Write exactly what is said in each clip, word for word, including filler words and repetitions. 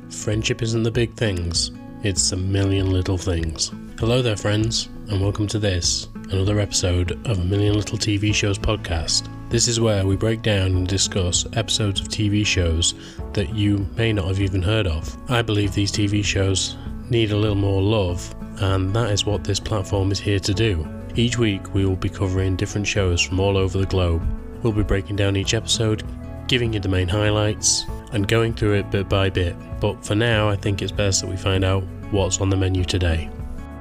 Friendship isn't the big things, it's a million little things. Hello there, friends, and welcome to this, another episode of A Million Little T V Shows podcast. This is where we break down and discuss episodes of T V shows that you may not have even heard of. I believe these T V shows need a little more love, and that is what this platform is here to do. Each week we will be covering different shows from all over the globe. We'll be breaking down each episode, giving you the main highlights, and going through it bit by bit. But for now, I think it's best that we find out what's on the menu today.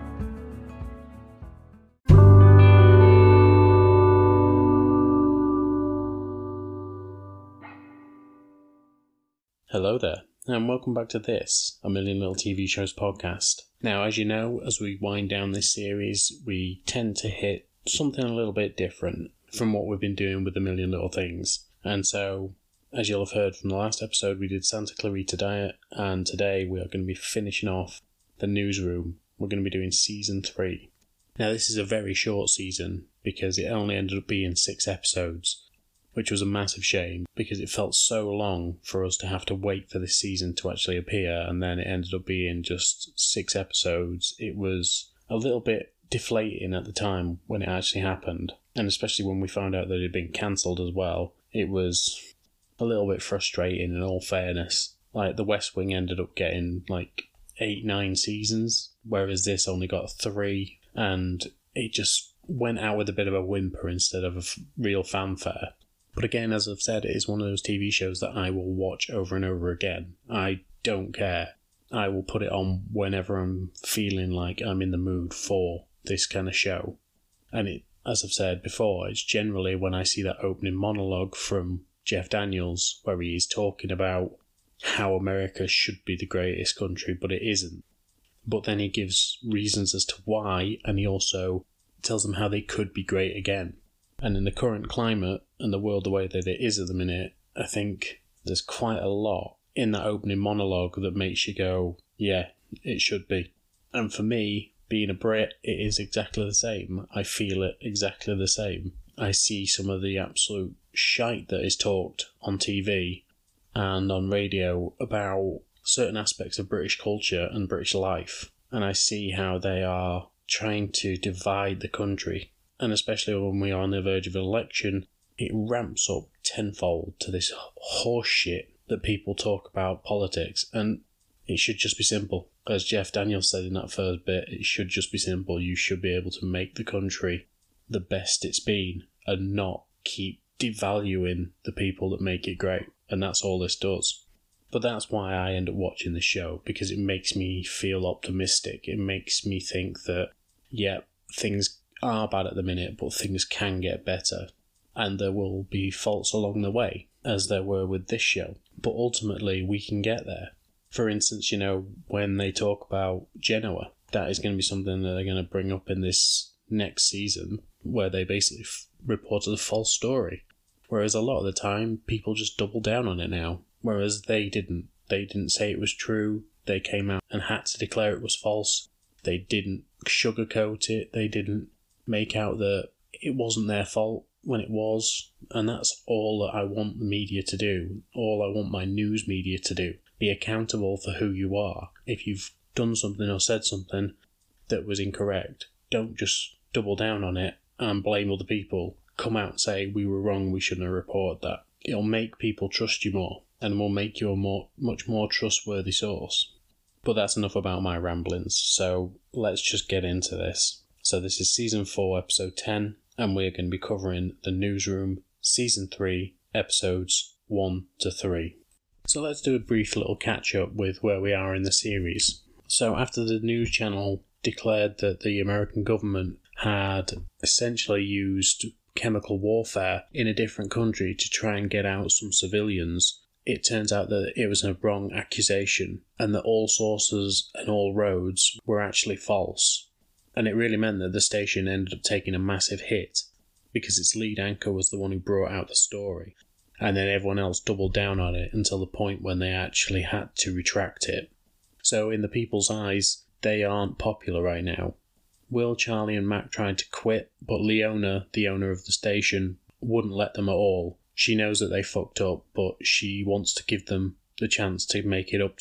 Hello there, and welcome back to this, A Million Little T V Shows podcast. Now, as you know, as we wind down this series, we tend to hit something a little bit different from what we've been doing with A Million Little Things. And so, as you'll have heard from the last episode, we did Santa Clarita Diet, and today we are going to be finishing off The Newsroom. We're going to be doing Season three. Now, this is a very short season, because it only ended up being six episodes, which was a massive shame, because it felt so long for us to have to wait for this season to actually appear, and then it ended up being just six episodes. It was a little bit deflating at the time when it actually happened, and especially when we found out that it had been cancelled as well. It was a little bit frustrating, in all fairness. Like, The West Wing ended up getting like eight, nine seasons, whereas this only got three, and it just went out with a bit of a whimper instead of a f- real fanfare. But again, as I've said, it is one of those T V shows that I will watch over and over again. I don't care. I will put it on whenever I'm feeling like I'm in the mood for this kind of show. And it, as I've said before, it's generally when I see that opening monologue from Jeff Daniels, where he is talking about how America should be the greatest country, but it isn't. But then he gives reasons as to why, and he also tells them how they could be great again. And in the current climate, and the world the way that it is at the minute, I think there's quite a lot in that opening monologue that makes you go, yeah, it should be. And for me, being a Brit, it is exactly the same. I feel it exactly the same. I see some of the absolute shite that is talked on T V and on radio about certain aspects of British culture and British life, and I see how they are trying to divide the country, and especially when we are on the verge of an election, it ramps up tenfold to this horse shit that people talk about politics, and it should just be simple. As Jeff Daniels said in that first bit, it should just be simple. You should be able to make the country the best it's been and not keep devaluing the people that make it great. And that's all this does. But that's why I end up watching the show, because it makes me feel optimistic. It makes me think that, yeah, things are bad at the minute, but things can get better. And there will be faults along the way, as there were with this show. But ultimately, we can get there. For instance, you know, when they talk about Genoa, that is going to be something that they're going to bring up in this next season, where they basically f- reported a false story. Whereas a lot of the time, people just double down on it now. Whereas they didn't. They didn't say it was true. They came out and had to declare it was false. They didn't sugarcoat it. They didn't make out that it wasn't their fault when it was. And that's all that I want the media to do. All I want my news media to do. Be accountable for who you are. If you've done something or said something that was incorrect, don't just double down on it and blame other people. Come out and say, we were wrong, we shouldn't have reported that. It'll make people trust you more, and will make you a more, much more trustworthy source. But that's enough about my ramblings, so let's just get into this. So this is Season four, Episode ten, and we're going to be covering The Newsroom, Season three, Episodes one to three. So let's do a brief little catch-up with where we are in the series. So after the news channel declared that the American government had essentially used chemical warfare in a different country to try and get out some civilians, it turns out that it was a wrong accusation, and that all sources and all roads were actually false. And it really meant that the station ended up taking a massive hit, because its lead anchor was the one who brought out the story. And then everyone else doubled down on it until the point when they actually had to retract it. So in the people's eyes, they aren't popular right now. Will, Charlie and Mac tried to quit, but Leona, the owner of the station, wouldn't let them at all. She knows that they fucked up, but she wants to give them the chance to make it up to her.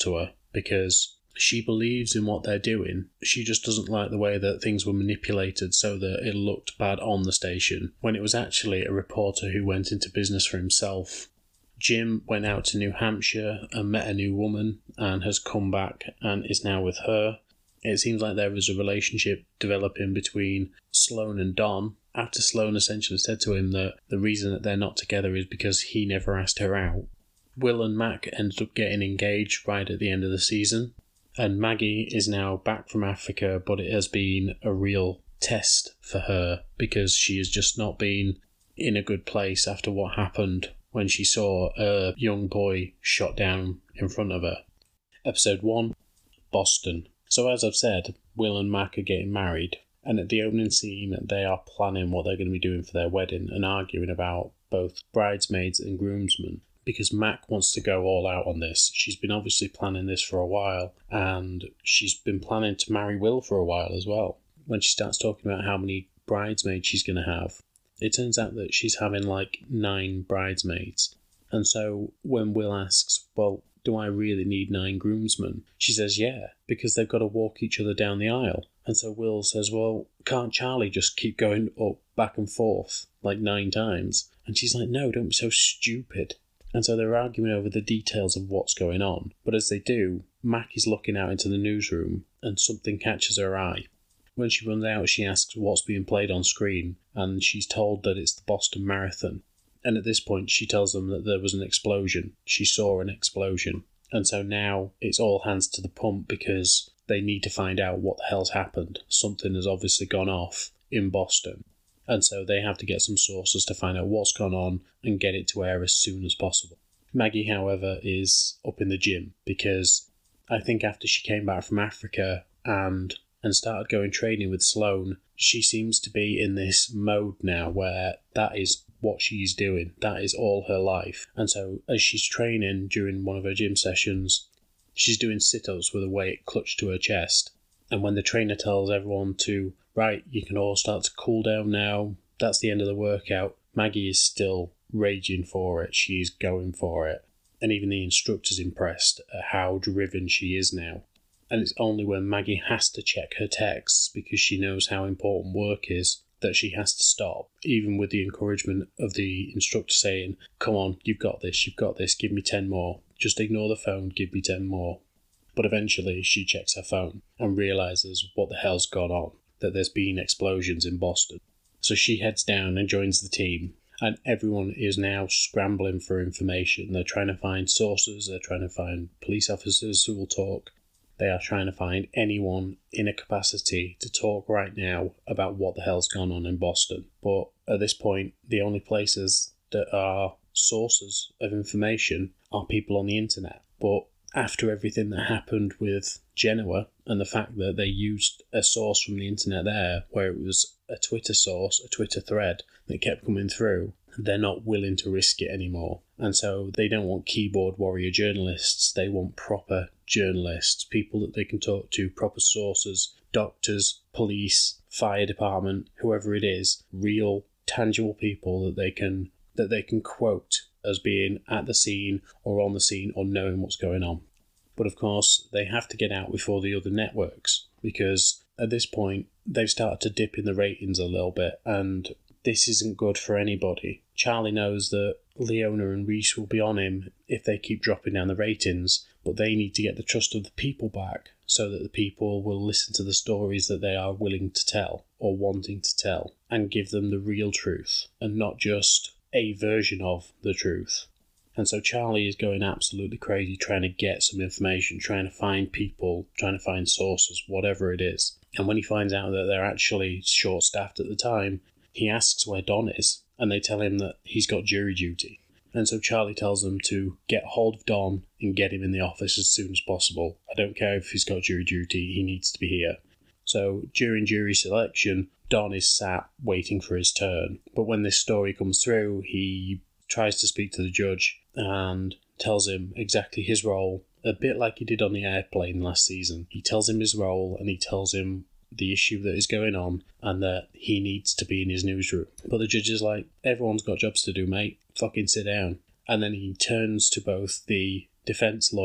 because she believes in what they're doing. She just doesn't like the way that things were manipulated so that it looked bad on the station, when it was actually a reporter who went into business for himself. Jim went out to New Hampshire and met a new woman and has come back and is now with her. It seems like there is a relationship developing between Sloane and Don, after Sloane essentially said to him that the reason that they're not together is because he never asked her out. Will and Mac ended up getting engaged right at the end of the season, and Maggie is now back from Africa, but it has been a real test for her because she has just not been in a good place after what happened when she saw a young boy shot down in front of her. Episode one, Boston. So as I've said, Will and Mac are getting married, and at the opening scene they are planning what they're going to be doing for their wedding and arguing about both bridesmaids and groomsmen, because Mac wants to go all out on this. She's been obviously planning this for a while, and she's been planning to marry Will for a while as well. When she starts talking about how many bridesmaids she's going to have, it turns out that she's having like nine bridesmaids. And so when Will asks, well, do I really need nine groomsmen? She says, yeah, because they've got to walk each other down the aisle. And so Will says, well, can't Charlie just keep going up, back and forth, like nine times? And she's like, no, don't be so stupid. And so they're arguing over the details of what's going on. But as they do, Mac is looking out into the newsroom, and something catches her eye. When she runs out, she asks what's being played on screen, and she's told that it's the Boston Marathon. And at this point, she tells them that there was an explosion. She saw an explosion. And so now it's all hands to the pump because they need to find out what the hell's happened. Something has obviously gone off in Boston. And so they have to get some sources to find out what's gone on and get it to air as soon as possible. Maggie, however, is up in the gym because I think after she came back from Africa and and started going training with Sloane, she seems to be in this mode now where that is what she's doing. That is all her life. And so as she's training during one of her gym sessions, she's doing sit-ups with a weight clutched to her chest. And when the trainer tells everyone to, right, you can all start to cool down now, that's the end of the workout, Maggie is still raging for it. She's going for it. And even the instructor's impressed at how driven she is now. And it's only when Maggie has to check her texts because she knows how important work is that she has to stop, even with the encouragement of the instructor saying, come on, you've got this, you've got this, give me ten more. Just ignore the phone, give me ten more. But eventually she checks her phone and realises what the hell's gone on, that there's been explosions in Boston. So she heads down and joins the team, and everyone is now scrambling for information. They're trying to find sources, they're trying to find police officers who will talk. They are trying to find anyone in a capacity to talk right now about what the hell's gone on in Boston. But at this point, the only places that are sources of information are people on the internet. But after everything that happened with Genoa and the fact that they used a source from the internet there, where it was a Twitter source, a Twitter thread that kept coming through, they're not willing to risk it anymore. And so they don't want keyboard warrior journalists, they want proper journalists, people that they can talk to, proper sources, doctors, police, fire department, whoever it is, real, tangible people that they can that they can quote as being at the scene or on the scene or knowing what's going on. But of course, they have to get out before the other networks, because at this point, they've started to dip in the ratings a little bit, and this isn't good for anybody. Charlie knows that Leona and Reese will be on him if they keep dropping down the ratings, but they need to get the trust of the people back so that the people will listen to the stories that they are willing to tell or wanting to tell and give them the real truth and not just a version of the truth. And so Charlie is going absolutely crazy trying to get some information, trying to find people, trying to find sources, whatever it is. And when he finds out that they're actually short-staffed at the time, he asks where Don is, and they tell him that he's got jury duty. And so Charlie tells them to get hold of Don and get him in the office as soon as possible. I don't care if he's got jury duty, he needs to be here. So during jury selection, Don is sat waiting for his turn. But when this story comes through, he tries to speak to the judge and tells him exactly his role, a bit like he did on the airplane last season. He tells him his role and he tells him the issue that is going on and that he needs to be in his newsroom. But the judge is like, everyone's got jobs to do, mate. Fucking sit down. And then he turns to both the defence lawyer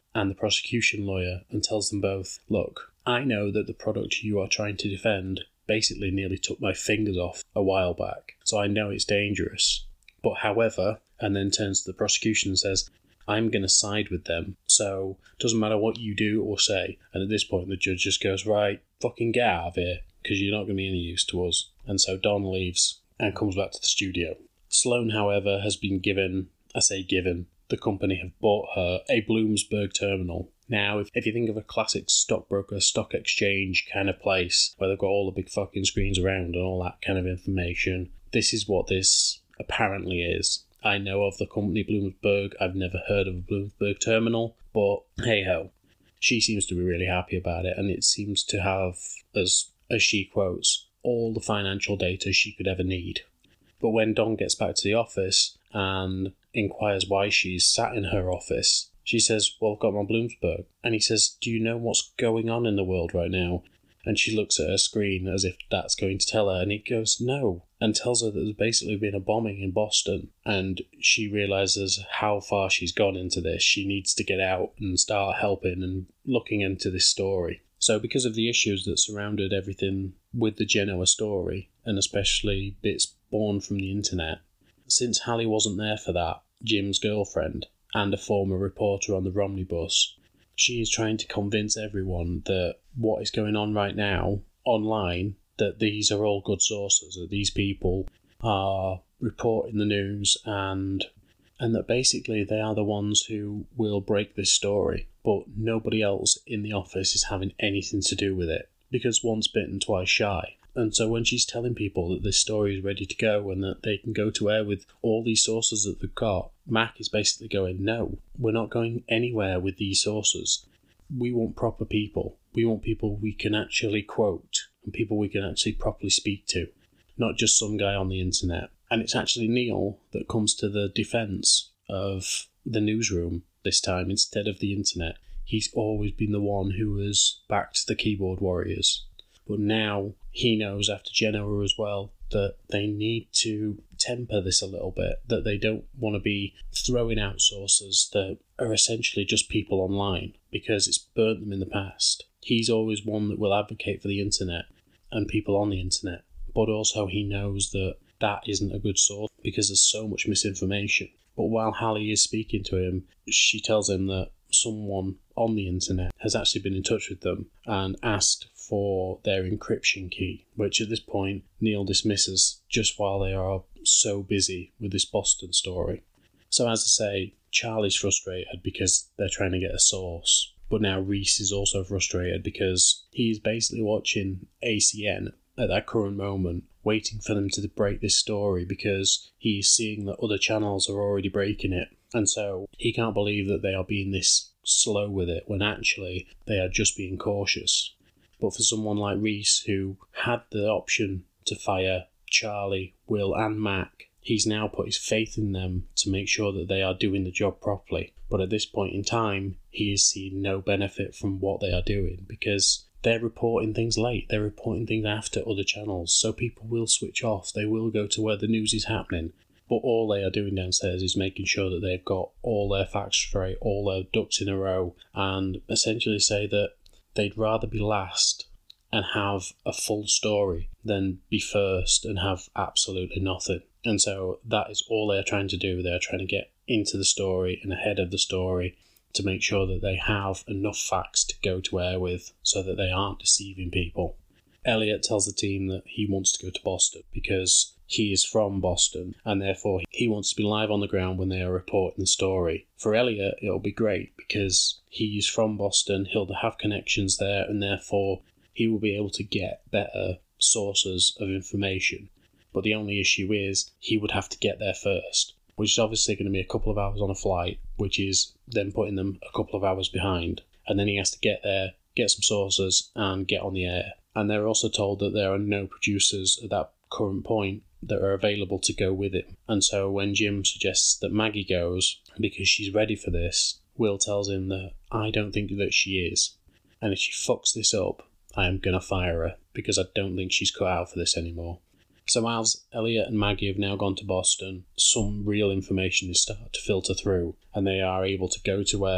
and the prosecution lawyer and tells them both, look, I know that the product you are trying to defend basically nearly took my fingers off a while back, so I know it's dangerous. But however, and then turns to the prosecution and says, I'm going to side with them, so it doesn't matter what you do or say. And at this point, the judge just goes, right, fucking get out of here, because you're not going to be any use to us. And so Don leaves and comes back to the studio. Sloane, however, has been given, I say given, the company have bought her a Bloomsburg terminal. Now, if, if you think of a classic stockbroker, stock exchange kind of place, where they've got all the big fucking screens around and all that kind of information, this is what this apparently is. I know of the company Bloomsburg. I've never heard of a Bloomsburg terminal, but hey-ho. She seems to be really happy about it, and it seems to have, as as she quotes, all the financial data she could ever need. But when Dawn gets back to the office and inquires why she's sat in her office, she says, well, I've got my Bloomsburg. And he says, do you know what's going on in the world right now? And she looks at her screen as if that's going to tell her, and he goes, no, and tells her that there's basically been a bombing in Boston, and she realises how far she's gone into this. She needs to get out and start helping and looking into this story. So because of the issues that surrounded everything with the Genoa story, and especially bits born from the internet, since Hallie wasn't there for that, Jim's girlfriend, and a former reporter on the Romney bus, she is trying to convince everyone that what is going on right now online, that these are all good sources, that these people are reporting the news, and and that basically they are the ones who will break this story. But nobody else in the office is having anything to do with it, because once bitten, twice shy. And so when she's telling people that this story is ready to go and that they can go to air with all these sources that they've got, Mac is basically going, no, we're not going anywhere with these sources. We want proper people. We want people we can actually quote and people we can actually properly speak to, not just some guy on the internet. And it's actually Neil that comes to the defence of the newsroom this time instead of the internet. He's always been the one who has backed the keyboard warriors. But now he knows, after Genoa as well, that they need to temper this a little bit, that they don't want to be throwing out sources that are essentially just people online, because it's burnt them in the past. He's always one that will advocate for the internet and people on the internet, but also he knows that that isn't a good source because there's so much misinformation. But while Hallie is speaking to him, she tells him that someone on the internet has actually been in touch with them and asked for their encryption key, which at this point Neil dismisses just while they are so busy with this Boston story. So as I say, Charlie's frustrated because they're trying to get a source, but now Reese is also frustrated because he's basically watching A C N at that current moment, waiting for them to break this story because he's seeing that other channels are already breaking it. And so he can't believe that they are being this slow with it when actually they are just being cautious. But for someone like Reese, who had the option to fire Charlie, Will and Mac, he's now put his faith in them to make sure that they are doing the job properly. But at this point in time, he is seeing no benefit from what they are doing because they're reporting things late. They're reporting things after other channels. So people will switch off. They will go to where the news is happening. But all they are doing downstairs is making sure that they've got all their facts straight, all their ducks in a row, and essentially say that they'd rather be last and have a full story than be first and have absolutely nothing. And so that is all they're trying to do. They're trying to get into the story and ahead of the story to make sure that they have enough facts to go to air with so that they aren't deceiving people. Elliot tells the team that he wants to go to Boston because he is from Boston and therefore he wants to be live on the ground when they are reporting the story. For Elliot, it'll be great because he's from Boston, he'll have connections there, and therefore he will be able to get better sources of information. But the only issue is he would have to get there first, which is obviously going to be a couple of hours on a flight, which is then putting them a couple of hours behind. And then he has to get there, get some sources, and get on the air. And they're also told that there are no producers at that current point that are available to go with him. And so when Jim suggests that Maggie goes because she's ready for this, Will tells him that I don't think that she is. And if she fucks this up, I am going to fire her because I don't think she's cut out for this anymore. So as Elliot and Maggie have now gone to Boston, some real information is starting to filter through and they are able to go to air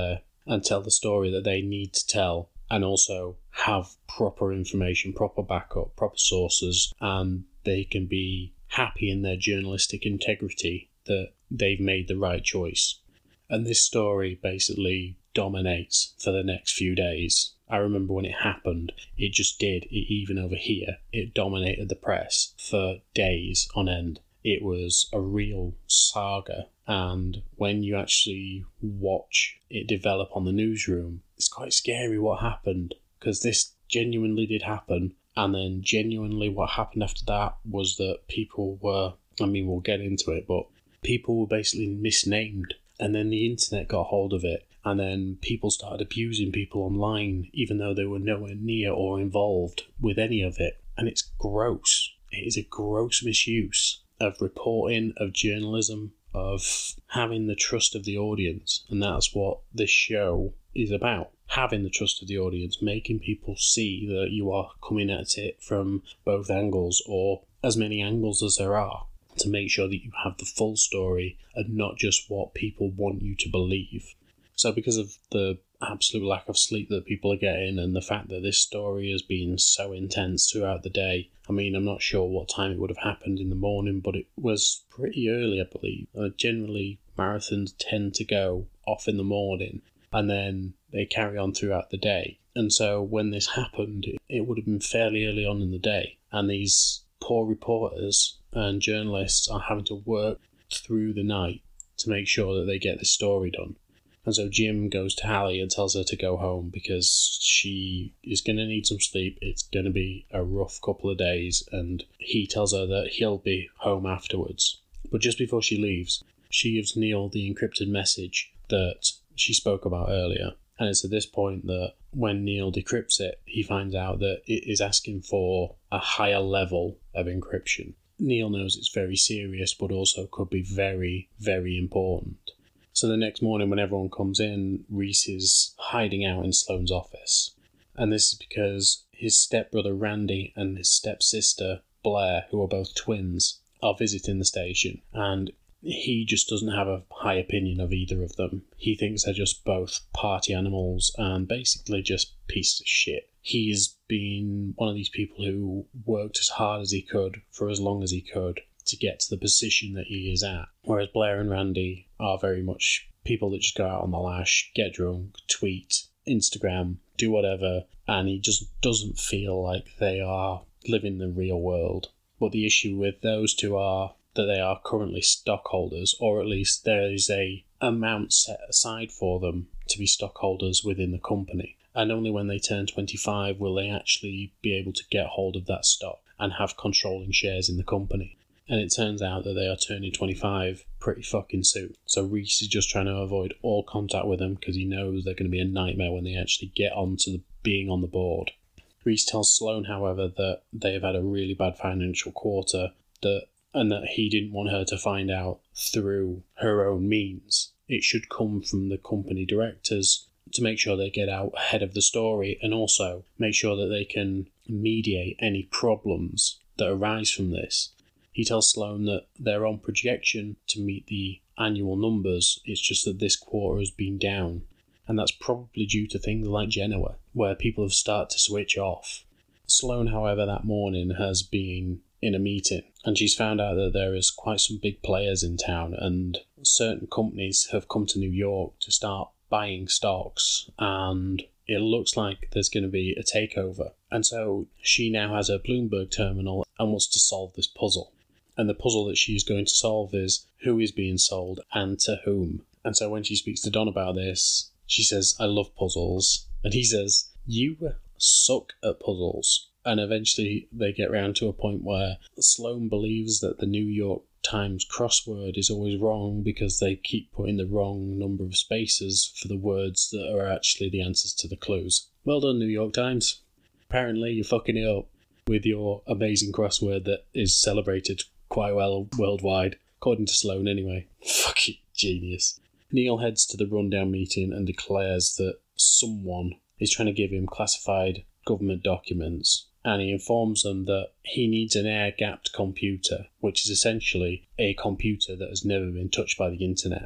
and tell the story that they need to tell, and also have proper information, proper backup, proper sources, and they can be happy in their journalistic integrity that they've made the right choice. And this story basically dominates for the next few days. I remember when it happened, it just did. It, even over here, it dominated the press for days on end. It was a real saga, and when you actually watch it develop on the newsroom, it's quite scary what happened, because this genuinely did happen, and then genuinely what happened after that was that people were, I mean, we'll get into it, but people were basically misnamed, and then the internet got hold of it, and then people started abusing people online, even though they were nowhere near or involved with any of it, and it's gross. It is a gross misuse of reporting, of journalism, of having the trust of the audience, and that's what this show is about. Having the trust of the audience, making people see that you are coming at it from both angles, or as many angles as there are, to make sure that you have the full story and not just what people want you to believe. So because of the absolute lack of sleep that people are getting, and the fact that this story has been so intense throughout the day, I mean, I'm not sure what time it would have happened in the morning, but it was pretty early, I believe. Uh, generally, marathons tend to go off in the morning, and then they carry on throughout the day. And so when this happened, it would have been fairly early on in the day, and these poor reporters and journalists are having to work through the night to make sure that they get this story done. And so Jim goes to Hallie and tells her to go home because she is going to need some sleep. It's going to be a rough couple of days, and he tells her that he'll be home afterwards. But just before she leaves, she gives Neil the encrypted message that she spoke about earlier. And it's at this point that when Neil decrypts it, he finds out that it is asking for a higher level of encryption. Neil knows it's very serious, but also could be very, very important. So the next morning when everyone comes in, Reese is hiding out in Sloane's office. And this is because his stepbrother Randy and his stepsister Blair, who are both twins, are visiting the station. And he just doesn't have a high opinion of either of them. He thinks they're just both party animals and basically just pieces of shit. He's been one of these people who worked as hard as he could for as long as he could to get to the position that he is at. Whereas Blair and Randy are very much people that just go out on the lash, get drunk, tweet, Instagram, do whatever, and he just doesn't feel like they are living the real world. But the issue with those two are that they are currently stockholders, or at least there is a amount set aside for them to be stockholders within the company. And only when they turn twenty-five will they actually be able to get hold of that stock and have controlling shares in the company. And it turns out that they are turning twenty-five pretty fucking soon. So Reese is just trying to avoid all contact with them because he knows they're going to be a nightmare when they actually get on to the, being on the board. Reese tells Sloane, however, that they have had a really bad financial quarter, that and that he didn't want her to find out through her own means. It should come from the company directors to make sure they get out ahead of the story, and also make sure that they can mediate any problems that arise from this. He tells Sloane that they're on projection to meet the annual numbers, it's just that this quarter has been down, and that's probably due to things like Genoa, where people have started to switch off. Sloane, however, that morning has been in a meeting, and she's found out that there is quite some big players in town, and certain companies have come to New York to start buying stocks, and it looks like there's going to be a takeover. And so she now has her Bloomberg terminal and wants to solve this puzzle. And the puzzle that she's going to solve is who is being sold and to whom. And so when she speaks to Don about this, she says, "I love puzzles." And he says, "You suck at puzzles." And eventually they get round to a point where Sloane believes that the New York Times crossword is always wrong because they keep putting the wrong number of spaces for the words that are actually the answers to the clues. Well done, New York Times. Apparently you're fucking it up with your amazing crossword that is celebrated quite well worldwide, according to Sloane anyway. Fucking genius. Neil heads to the rundown meeting and declares that someone is trying to give him classified government documents, and he informs them that he needs an air-gapped computer, which is essentially a computer that has never been touched by the internet.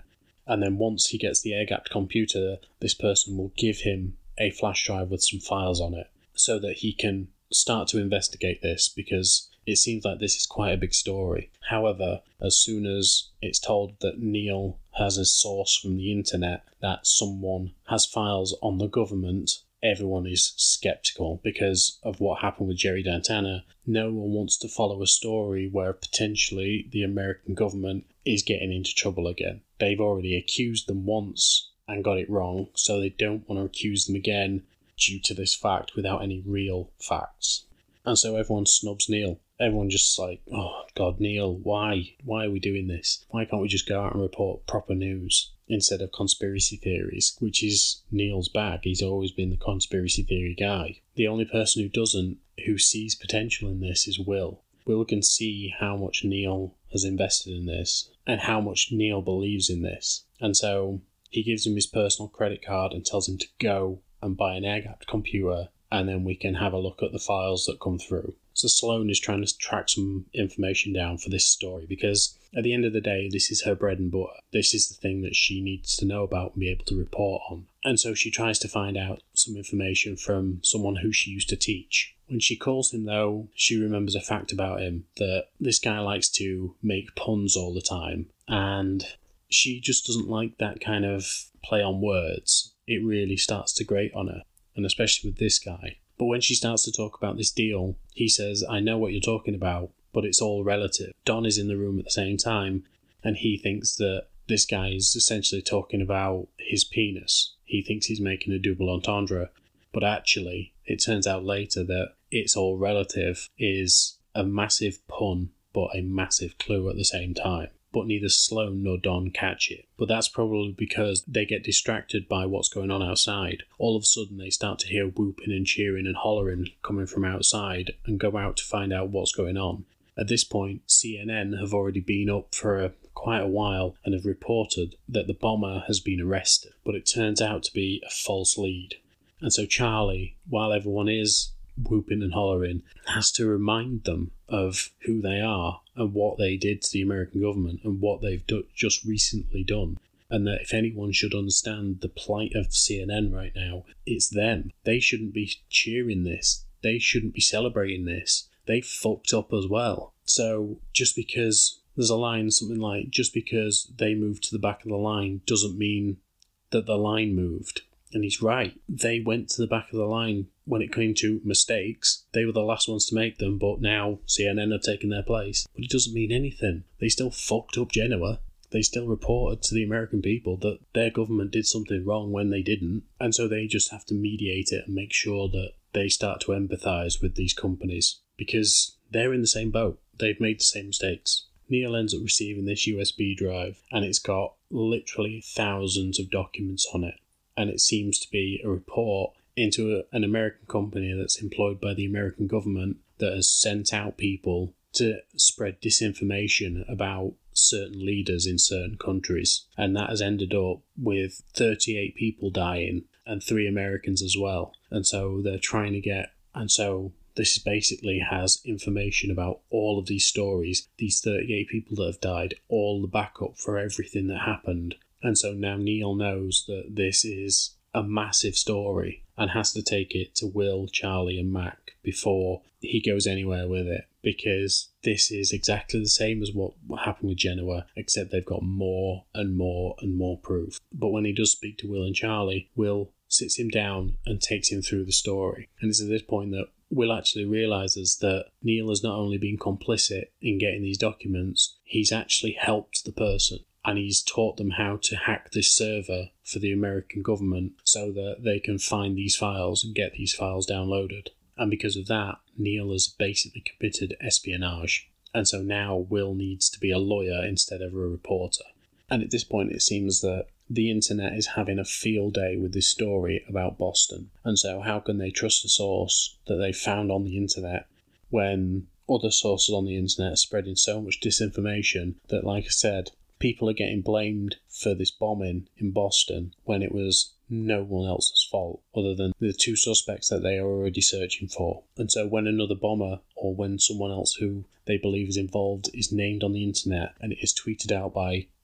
And then once he gets the air-gapped computer, this person will give him a flash drive with some files on it so that he can start to investigate this, because it seems like this is quite a big story. However, as soon as it's told that Neil has a source from the internet that someone has files on the government, everyone is skeptical because of what happened with Jerry Dantana. No one wants to follow a story where potentially the American government is getting into trouble again. They've already accused them once and got it wrong, so they don't want to accuse them again due to this fact without any real facts. And so everyone snubs Neil. Everyone just like, oh God, Neil, why? Why are we doing this? Why can't we just go out and report proper news instead of conspiracy theories, which is Neil's bag. He's always been the conspiracy theory guy. The only person who doesn't, who sees potential in this, is Will. Will can see how much Neil has invested in this and how much Neil believes in this. And so he gives him his personal credit card and tells him to go and buy an air-gapped computer, and then we can have a look at the files that come through. So Sloane is trying to track some information down for this story because at the end of the day, this is her bread and butter. This is the thing that she needs to know about and be able to report on. And so she tries to find out some information from someone who she used to teach. When she calls him, though, she remembers a fact about him, that this guy likes to make puns all the time. And she just doesn't like that kind of play on words. It really starts to grate on her, and especially with this guy. But when she starts to talk about this deal, he says, I know what you're talking about, but it's all relative. Don is in the room at the same time, and he thinks that this guy is essentially talking about his penis. He thinks he's making a double entendre, but actually, it turns out later that it's all relative is a massive pun, but a massive clue at the same time. But neither Sloane nor Don catch it. But that's probably because they get distracted by what's going on outside. All of a sudden they start to hear whooping and cheering and hollering coming from outside and go out to find out what's going on. At this point, C N N have already been up for a, quite a while and have reported that the bomber has been arrested. But it turns out to be a false lead. And so Charlie, while everyone is whooping and hollering, has to remind them of who they are and what they did to the American government and what they've do- just recently done. And that if anyone should understand the plight of C N N right now, it's them. They shouldn't be cheering this. They shouldn't be celebrating this. They fucked up as well. So just because there's a line, something like, just because they moved to the back of the line doesn't mean that the line moved. And he's right. They went to the back of the line when it came to mistakes. They were the last ones to make them, but now C N N have taken their place. But it doesn't mean anything. They still fucked up Genoa. They still reported to the American people that their government did something wrong when they didn't. And so they just have to mediate it and make sure that they start to empathise with these companies. Because they're in the same boat. They've made the same mistakes. Neil ends up receiving this U S B drive, and it's got literally thousands of documents on it. And it seems to be a report into a, an American company that's employed by the American government that has sent out people to spread disinformation about certain leaders in certain countries. And that has ended up with thirty-eight people dying and three Americans as well. And so they're trying to get... And so this basically has information about all of these stories, these thirty-eight people that have died, all the backup for everything that happened. And so now Neil knows that this is a massive story and has to take it to Will, Charlie and Mac before he goes anywhere with it, because this is exactly the same as what happened with Genoa, except they've got more and more and more proof. But when he does speak to Will and Charlie, Will sits him down and takes him through the story. And it's at this point that Will actually realises that Neil has not only been complicit in getting these documents, he's actually helped the person. And he's taught them how to hack this server for the American government so that they can find these files and get these files downloaded. And because of that, Neil has basically committed espionage. And so now Will needs to be a lawyer instead of a reporter. And at this point, it seems that the internet is having a field day with this story about Boston. And so how can they trust a source that they found on the internet when other sources on the internet are spreading so much disinformation that, like I said, people are getting blamed for this bombing in Boston when it was no one else's fault other than the two suspects that they are already searching for. And so when another bomber or when someone else who they believe is involved is named on the internet and it is tweeted out by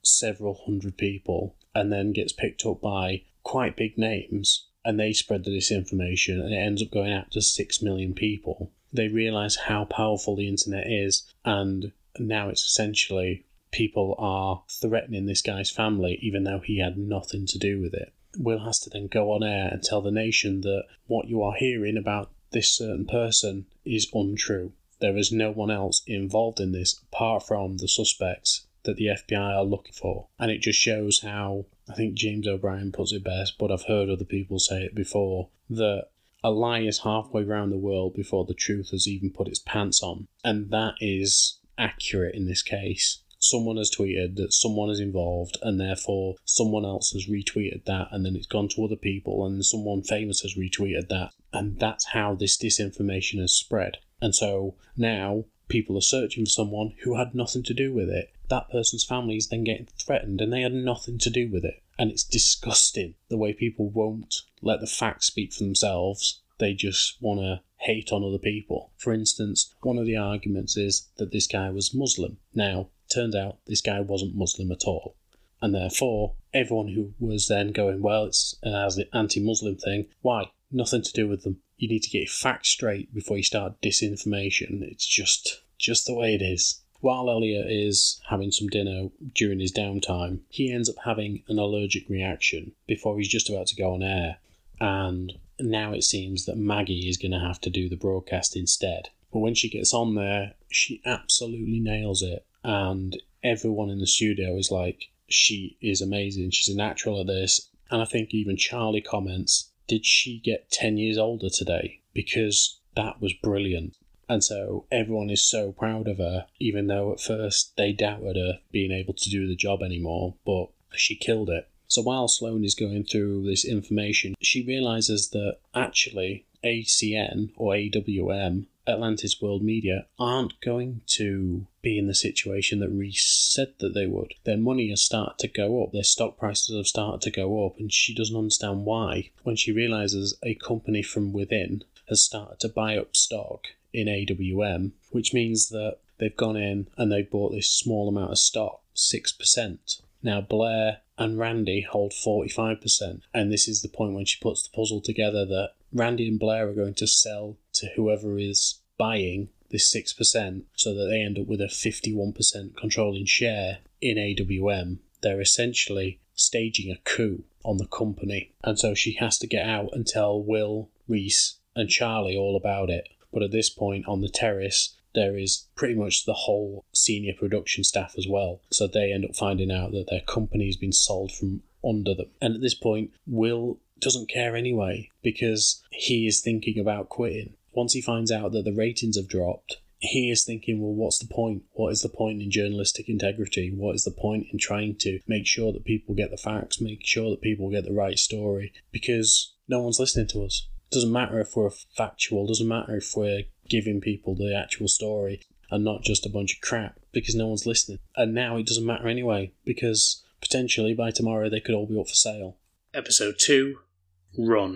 several hundred people and then gets picked up by quite big names and they spread the disinformation and it ends up going out to six million people. They realise how powerful the internet is, and now it's essentially people are threatening this guy's family even though he had nothing to do with it. Will has to then go on air and tell the nation that what you are hearing about this certain person is untrue. There is no one else involved in this apart from the suspects that the F B I are looking for. And it just shows how, I think James O'Brien puts it best, but I've heard other people say it before, that a lie is halfway around the world before the truth has even put its pants on. And that is accurate in this case. Someone has tweeted that someone is involved and therefore someone else has retweeted that and then it's gone to other people and someone famous has retweeted that. And that's how this disinformation has spread. And so now people are searching for someone who had nothing to do with it. That person's family is then getting threatened and they had nothing to do with it. And it's disgusting the way people won't let the facts speak for themselves. They just want to hate on other people. For instance, one of the arguments is that this guy was Muslim. Now, turns out this guy wasn't Muslim at all. And therefore, everyone who was then going, well, it's an anti-Muslim thing, why? Nothing to do with them. You need to get your facts straight before you start disinformation. It's just, just the way it is. While Elliot is having some dinner during his downtime, he ends up having an allergic reaction before he's just about to go on air. And now it seems that Maggie is going to have to do the broadcast instead. But when she gets on there, she absolutely nails it. And everyone in the studio is like, she is amazing. She's a natural at this. And I think even Charlie comments, did she get ten years older today? Because that was brilliant. And so everyone is so proud of her, even though at first they doubted her being able to do the job anymore, but she killed it. So while Sloane is going through this information, she realises that actually A C N or A W M, Atlantis World Media, aren't going to be in the situation that Reese said that they would. Their money has started to go up, their stock prices have started to go up, and she doesn't understand why. When she realises a company from within has started to buy up stock in A W M, which means that they've gone in and they've bought this small amount of stock, six percent. Now Blair and Randy hold forty-five percent, and this is the point when she puts the puzzle together that Randy and Blair are going to sell to whoever is buying this six percent so that they end up with a fifty-one percent controlling share in A W M. They're essentially staging a coup on the company, and so she has to get out and tell Will, Reese and Charlie all about it. But at this point on the terrace, there is pretty much the whole senior production staff as well. So they end up finding out that their company has been sold from under them. And at this point, Will doesn't care anyway, because he is thinking about quitting. Once he finds out that the ratings have dropped, he is thinking, well, what's the point? What is the point in journalistic integrity? What is the point in trying to make sure that people get the facts, make sure that people get the right story? Because no one's listening to us. Doesn't matter if we're factual, doesn't matter if we're giving people the actual story and not just a bunch of crap, because no one's listening. And now it doesn't matter anyway, because potentially by tomorrow they could all be up for sale. Episode two, Run.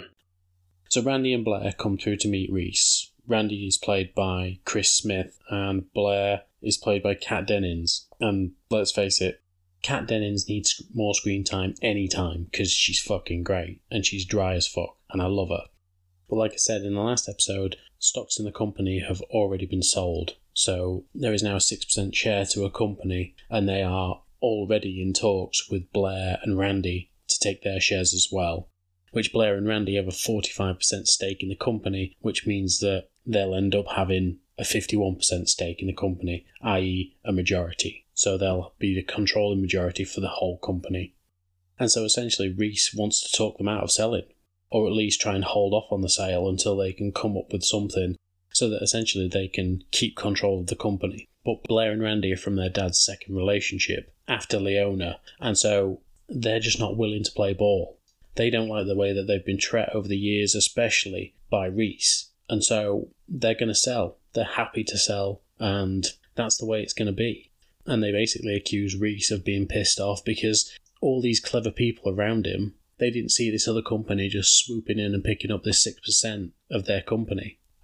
So Randy and Blair come through to meet Reese. Randy is played by Chris Smith and Blair is played by Kat Dennings. And let's face it, Kat Dennings needs more screen time anytime because she's fucking great and she's dry as fuck and I love her. But like I said in the last episode, stocks in the company have already been sold. So there is now a six percent share to a company and they are already in talks with Blair and Randy to take their shares as well. Which Blair and Randy have a forty-five percent stake in the company, which means that they'll end up having a fifty-one percent stake in the company, that is a majority. So they'll be the controlling majority for the whole company. And so essentially Reese wants to talk them out of selling, or at least try and hold off on the sale until they can come up with something so that essentially they can keep control of the company. But Blair and Randy are from their dad's second relationship after Leona, and so they're just not willing to play ball. They don't like the way that they've been treated over the years, especially by Reese, and so they're going to sell. They're happy to sell, and that's the way it's going to be. And they basically accuse Reese of being pissed off because all these clever people around him, they didn't see this other company just swooping in and picking up this six percent of their company.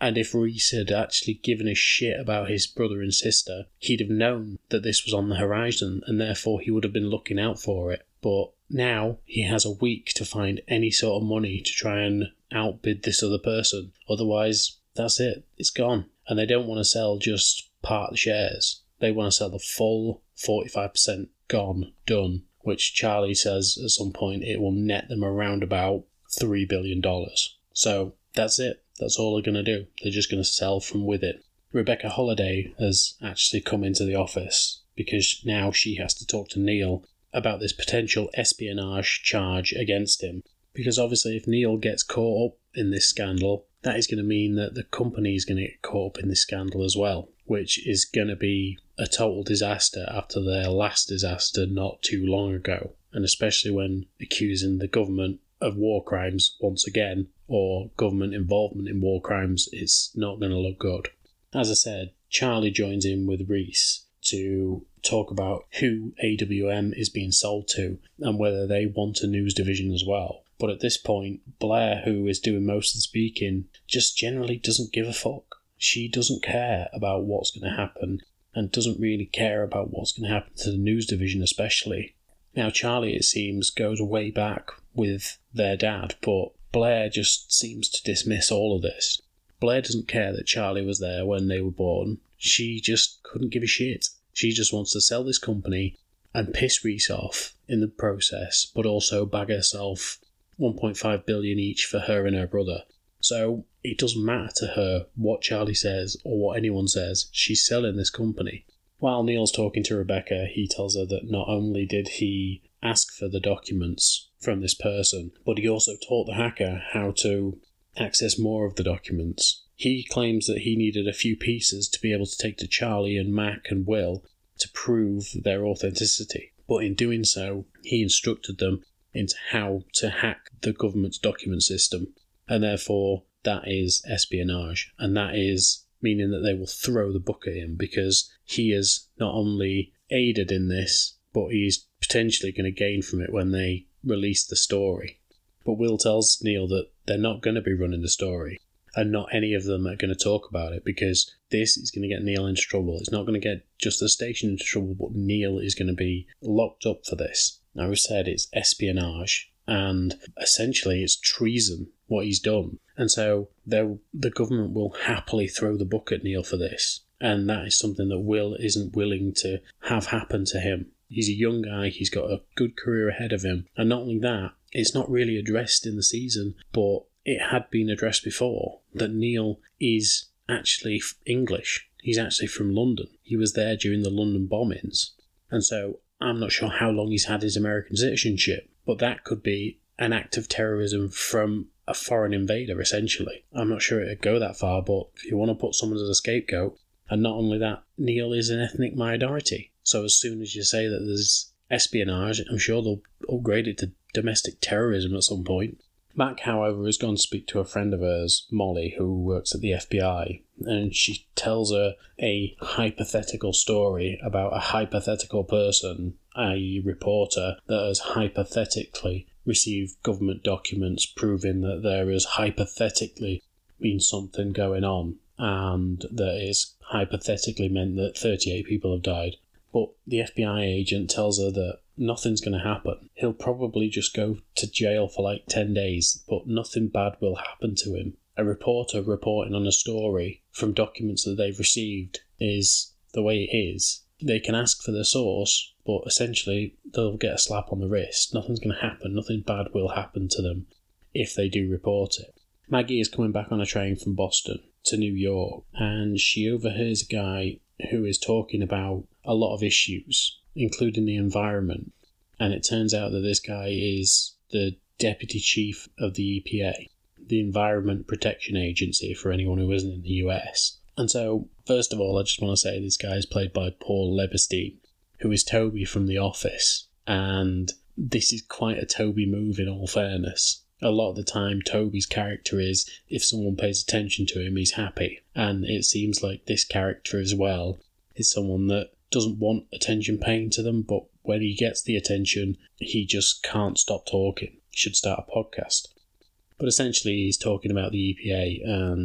And if Reese had actually given a shit about his brother and sister, he'd have known that this was on the horizon, and therefore he would have been looking out for it. But now he has a week to find any sort of money to try and outbid this other person. Otherwise, that's it. It's gone. And they don't want to sell just part of the shares. They want to sell the full forty-five percent gone, done, which Charlie says at some point it will net them around about three billion dollars. So that's it. That's all they're going to do. They're just going to sell from with it. Rebecca Holliday has actually come into the office because now she has to talk to Neil about this potential espionage charge against him. Because obviously if Neil gets caught up in this scandal, that is going to mean that the company is going to get caught up in this scandal as well, which is going to be a total disaster after their last disaster not too long ago. And especially when accusing the government of war crimes once again, or government involvement in war crimes, it's not going to look good. As I said, Charlie joins in with Reese to talk about who A W M is being sold to and whether they want a news division as well. But at this point, Blair, who is doing most of the speaking, just generally doesn't give a fuck. She doesn't care about what's going to happen and doesn't really care about what's going to happen to the news division especially. Now Charlie, it seems, goes way back with their dad, but Blair just seems to dismiss all of this. Blair doesn't care that Charlie was there when they were born. She just couldn't give a shit. She just wants to sell this company and piss Reese off in the process, but also bag herself one point five billion dollars each for her and her brother. So it doesn't matter to her what Charlie says or what anyone says. She's selling this company. While Neil's talking to Rebecca, he tells her that not only did he ask for the documents from this person, but he also taught the hacker how to access more of the documents. He claims that he needed a few pieces to be able to take to Charlie and Mac and Will to prove their authenticity. But in doing so, he instructed them into how to hack the government's document system. And therefore, that is espionage. And that is meaning that they will throw the book at him because he has not only aided in this, but he's potentially going to gain from it when they release the story. But Will tells Neil that they're not going to be running the story, and not any of them are going to talk about it because this is going to get Neil into trouble. It's not going to get just the station into trouble, but Neil is going to be locked up for this. Now, we said it's espionage, and essentially it's treason, what he's done. And so the government will happily throw the book at Neil for this. And that is something that Will isn't willing to have happen to him. He's a young guy, he's got a good career ahead of him. And not only that, it's not really addressed in the season, but it had been addressed before, that Neil is actually English. He's actually from London. He was there during the London bombings. And so I'm not sure how long he's had his American citizenship, but that could be an act of terrorism from a foreign invader, essentially. I'm not sure it'd go that far, but if you want to put someone as a scapegoat, and not only that, Neil is an ethnic minority. So as soon as you say that there's espionage, I'm sure they'll upgrade it to domestic terrorism at some point. Mac, however, has gone to speak to a friend of hers, Molly, who works at the F B I, and she tells her a hypothetical story about a hypothetical person, a reporter, that has hypothetically received government documents proving that there has hypothetically been something going on, and that it's hypothetically meant that thirty-eight people have died. But the F B I agent tells her that nothing's going to happen. He'll probably just go to jail for like ten days, but nothing bad will happen to him. A reporter reporting on a story from documents that they've received is the way it is. They can ask for the source, but essentially they'll get a slap on the wrist. Nothing's going to happen. Nothing bad will happen to them if they do report it. Maggie is coming back on a train from Boston to New York, and she overhears a guy who is talking about a lot of issues, including the environment. And it turns out that this guy is the deputy chief of the E P A, the Environment Protection Agency, for anyone who isn't in the U S. And so, first of all, I just want to say this guy is played by Paul Leberstein, who is Toby from The Office. And this is quite a Toby move, in all fairness. A lot of the time, Toby's character is, if someone pays attention to him, he's happy. And it seems like this character as well is someone that doesn't want attention paying to them, but when he gets the attention, he just can't stop talking. He should start a podcast. But essentially, he's talking about the E P A and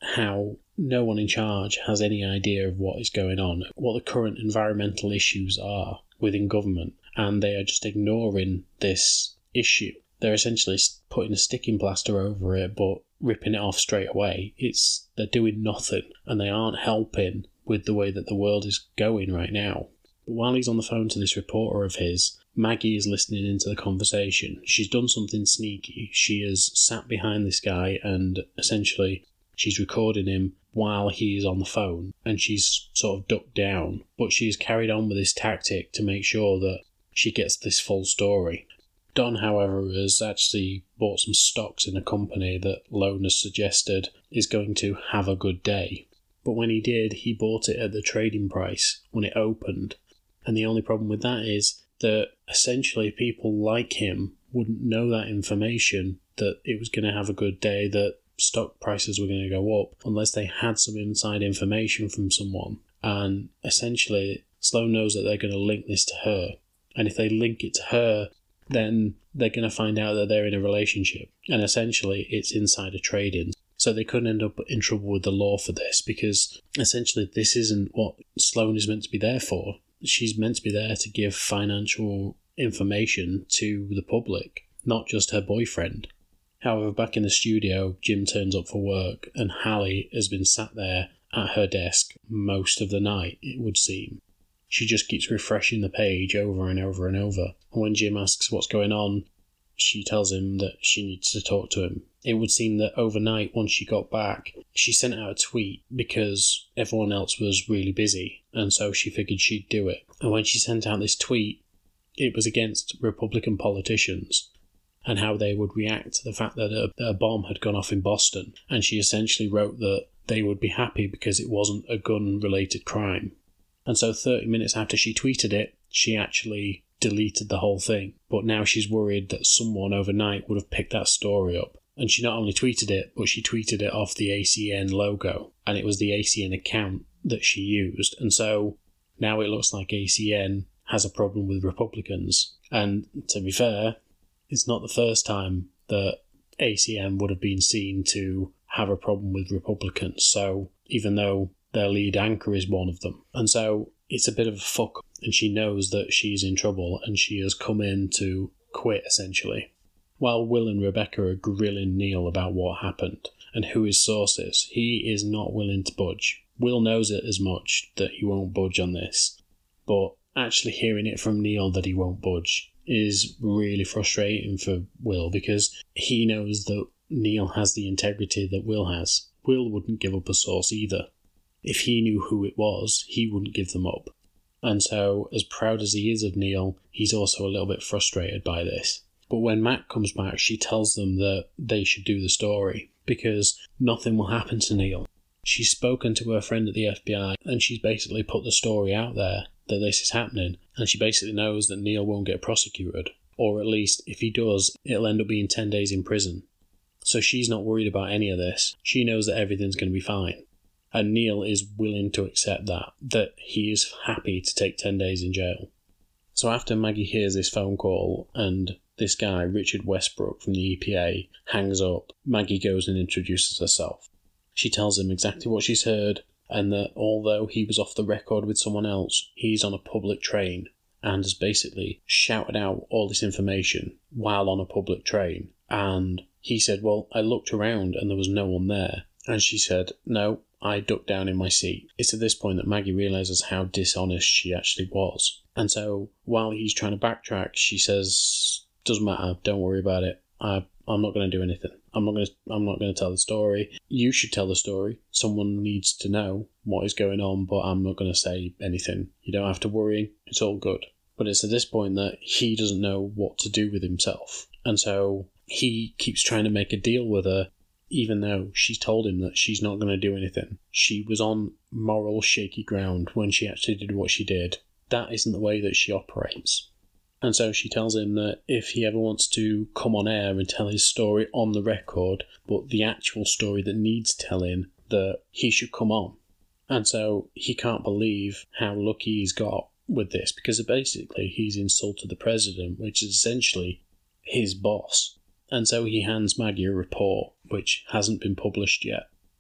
how no one in charge has any idea of what is going on, what the current environmental issues are within government, and they are just ignoring this issue. They're essentially putting a sticking plaster over it, but ripping it off straight away. It's they're doing nothing, and they aren't helping with the way that the world is going right now. But while he's on the phone to this reporter of his, Maggie is listening into the conversation. She's done something sneaky. She has sat behind this guy and essentially she's recording him while he is on the phone, and she's sort of ducked down, but she's carried on with this tactic to make sure that she gets this full story. Don, however, has actually bought some stocks in a company that Lone has suggested is going to have a good day. But when he did, he bought it at the trading price when it opened. And the only problem with that is that essentially people like him wouldn't know that information, that it was going to have a good day, that stock prices were going to go up, unless they had some inside information from someone. And essentially, Sloan knows that they're going to link this to her. And if they link it to her, then they're going to find out that they're in a relationship. And essentially, it's insider trading. So they could end up in trouble with the law for this, because essentially this isn't what Sloan is meant to be there for. She's meant to be there to give financial information to the public, not just her boyfriend. However, back in the studio, Jim turns up for work, and Hallie has been sat there at her desk most of the night, it would seem. She just keeps refreshing the page over and over and over. And when Jim asks what's going on, she tells him that she needs to talk to him. It would seem that overnight, once she got back, she sent out a tweet because everyone else was really busy, and so she figured she'd do it. And when she sent out this tweet, it was against Republican politicians and how they would react to the fact that a, a bomb had gone off in Boston. And she essentially wrote that they would be happy because it wasn't a gun-related crime. And so thirty minutes after she tweeted it, she actually deleted the whole thing. But now she's worried that someone overnight would have picked that story up. And she not only tweeted it, but she tweeted it off the A C N logo. And it was the A C N account that she used. And so now it looks like A C N has a problem with Republicans. And to be fair, it's not the first time that A C N would have been seen to have a problem with Republicans. So even though their lead anchor is one of them. And so it's a bit of a fuck, and she knows that she's in trouble, and she has come in to quit, essentially. While Will and Rebecca are grilling Neil about what happened and who his source is, he is not willing to budge. Will knows it as much, that he won't budge on this. But actually hearing it from Neil that he won't budge is really frustrating for Will, because he knows that Neil has the integrity that Will has. Will wouldn't give up a source either. If he knew who it was, he wouldn't give them up. And so, as proud as he is of Neil, he's also a little bit frustrated by this. But when Matt comes back, she tells them that they should do the story, because nothing will happen to Neil. She's spoken to her friend at the F B I, and she's basically put the story out there that this is happening, and she basically knows that Neil won't get prosecuted. Or at least, if he does, it'll end up being ten days in prison. So she's not worried about any of this. She knows that everything's going to be fine. And Neil is willing to accept that, that he is happy to take ten days in jail. So after Maggie hears this phone call and this guy, Richard Westbrook from the E P A, hangs up, Maggie goes and introduces herself. She tells him exactly what she's heard, and that although he was off the record with someone else, he's on a public train and has basically shouted out all this information while on a public train. And he said, well, I looked around and there was no one there. And she said, no, I ducked down in my seat. It's at this point that Maggie realises how dishonest she actually was. And so, while he's trying to backtrack, she says, doesn't matter, don't worry about it. I, I'm not going to do anything. I'm not going to I'm not going to tell the story. You should tell the story. Someone needs to know what is going on, but I'm not going to say anything. You don't have to worry. It's all good. But it's at this point that he doesn't know what to do with himself. And so, he keeps trying to make a deal with her, even though she's told him that she's not going to do anything. She was on moral shaky ground when she actually did what she did. That isn't the way that she operates. And so she tells him that if he ever wants to come on air and tell his story on the record, but the actual story that needs telling, that he should come on. And so he can't believe how lucky he's got with this, because basically he's insulted the president, which is essentially his boss. And so he hands Maggie a report, which hasn't been published yet.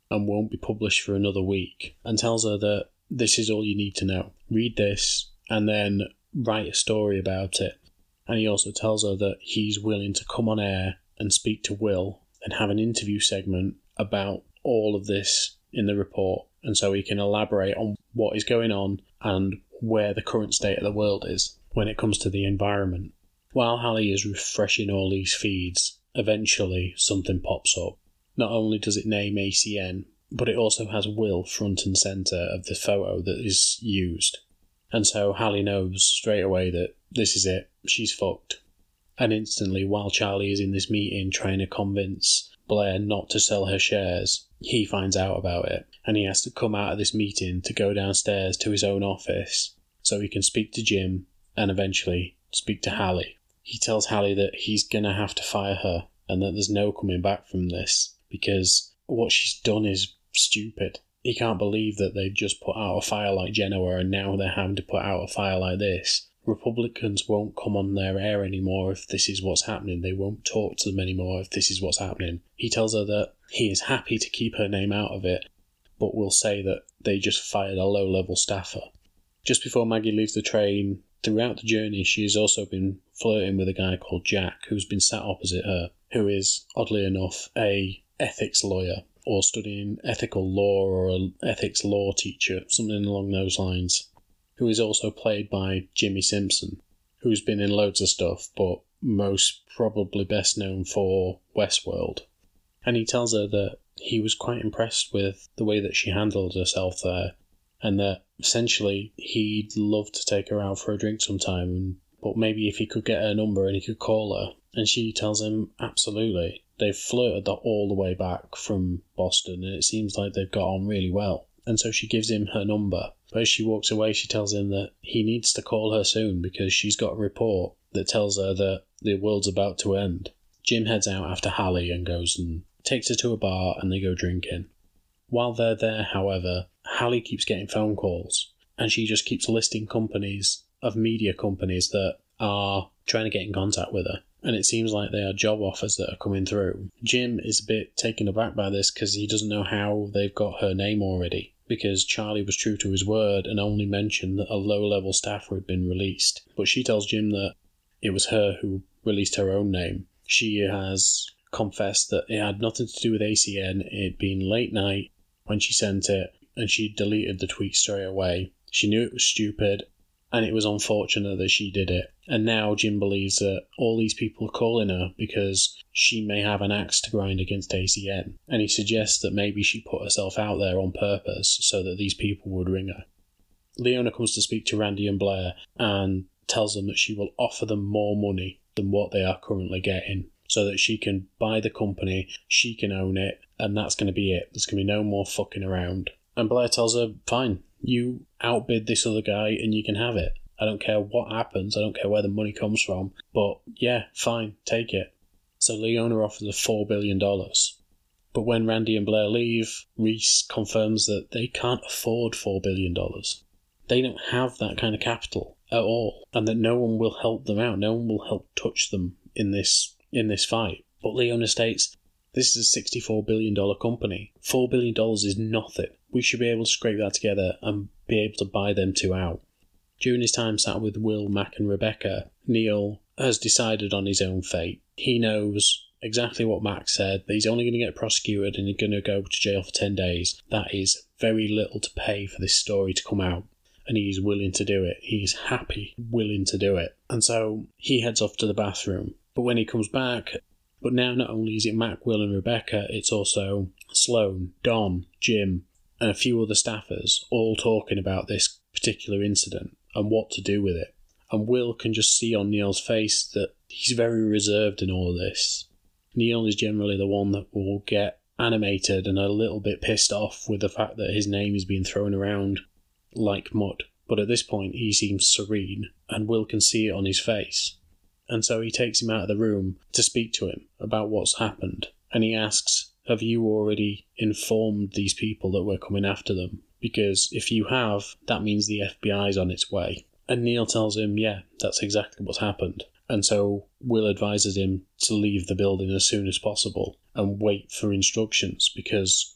and won't be published for another week, and tells her that this is all you need to know. Read this and then write a story about it. And he also tells her that he's willing to come on air and speak to Will and have an interview segment about all of this in the report, and so he can elaborate on what is going on and where the current state of the world is when it comes to the environment. While Hallie is refreshing all these feeds, eventually something pops up. Not only does it name A C N, but it also has Will front and centre of the photo that is used. And so Hallie knows straight away that this is it, she's fucked. And instantly, while Charlie is in this meeting trying to convince Blair not to sell her shares, he finds out about it, and he has to come out of this meeting to go downstairs to his own office so he can speak to Jim and eventually speak to Hallie. He tells Hallie that he's gonna have to fire her and that there's no coming back from this because what she's done is stupid. He can't believe that they've just put out a fire like Genoa and now they're having to put out a fire like this. Republicans won't come on their air anymore if this is what's happening. They won't talk to them anymore if this is what's happening. He tells her that he is happy to keep her name out of it, but will say that they just fired a low-level staffer. Just before Maggie leaves the train, throughout the journey she has also been flirting with a guy called Jack, who's been sat opposite her, who is, oddly enough, a ethics lawyer, or studying ethical law, or an ethics law teacher, something along those lines, who is also played by Jimmy Simpson, who's been in loads of stuff, but most probably best known for Westworld. And he tells her that he was quite impressed with the way that she handled herself there, and that essentially he'd love to take her out for a drink sometime, but maybe if he could get her number and he could call her. And she tells him absolutely. They've flirted all the way back from Boston, and it seems like they've got on really well. And so she gives him her number. But as she walks away, she tells him that he needs to call her soon because she's got a report that tells her that the world's about to end. Jim heads out after Hallie and goes and takes her to a bar and they go drinking. While they're there, however, Hallie keeps getting phone calls and she just keeps listing companies of media companies that are trying to get in contact with her. And it seems like they are job offers that are coming through. Jim is a bit taken aback by this because he doesn't know how they've got her name already, because Charlie was true to his word and only mentioned that a low-level staffer had been released. But she tells Jim that it was her who released her own name. She has confessed that it had nothing to do with A C N, it had been late night when she sent it, and she deleted the tweet straight away. She knew it was stupid, and it was unfortunate that she did it. And now Jim believes that all these people are calling her because she may have an axe to grind against A C N. And he suggests that maybe she put herself out there on purpose so that these people would ring her. Leona comes to speak to Randy and Blair and tells them that she will offer them more money than what they are currently getting so that she can buy the company, she can own it, and that's going to be it. There's going to be no more fucking around. And Blair tells her, fine, you outbid this other guy and you can have it. I don't care what happens, I don't care where the money comes from, but yeah, fine, take it. So Leona offers her four billion dollars. But when Randy and Blair leave, Reese confirms that they can't afford four billion dollars. They don't have that kind of capital at all, and that no one will help them out, no one will help touch them in this in this fight. But Leona states, this is a sixty-four billion dollars company. four billion dollars is nothing. We should be able to scrape that together and be able to buy them two out. During his time sat with Will, Mac and Rebecca, Neil has decided on his own fate. He knows exactly what Mac said, that he's only going to get prosecuted and he's going to go to jail for ten days. That is very little to pay for this story to come out. And he's willing to do it. He's happy, willing to do it. And so he heads off to the bathroom. But when he comes back, but now not only is it Mac, Will and Rebecca, it's also Sloane, Don, Jim, and a few other staffers all talking about this particular incident and what to do with it. And Will can just see on Neil's face that he's very reserved in all of this. Neil is generally the one that will get animated and a little bit pissed off with the fact that his name is being thrown around like mud. But at this point he seems serene, and Will can see it on his face. And so he takes him out of the room to speak to him about what's happened. And he asks, have you already informed these people that we're coming after them? Because if you have, that means the F B I's on its way. And Neil tells him, yeah, that's exactly what's happened. And so Will advises him to leave the building as soon as possible and wait for instructions, because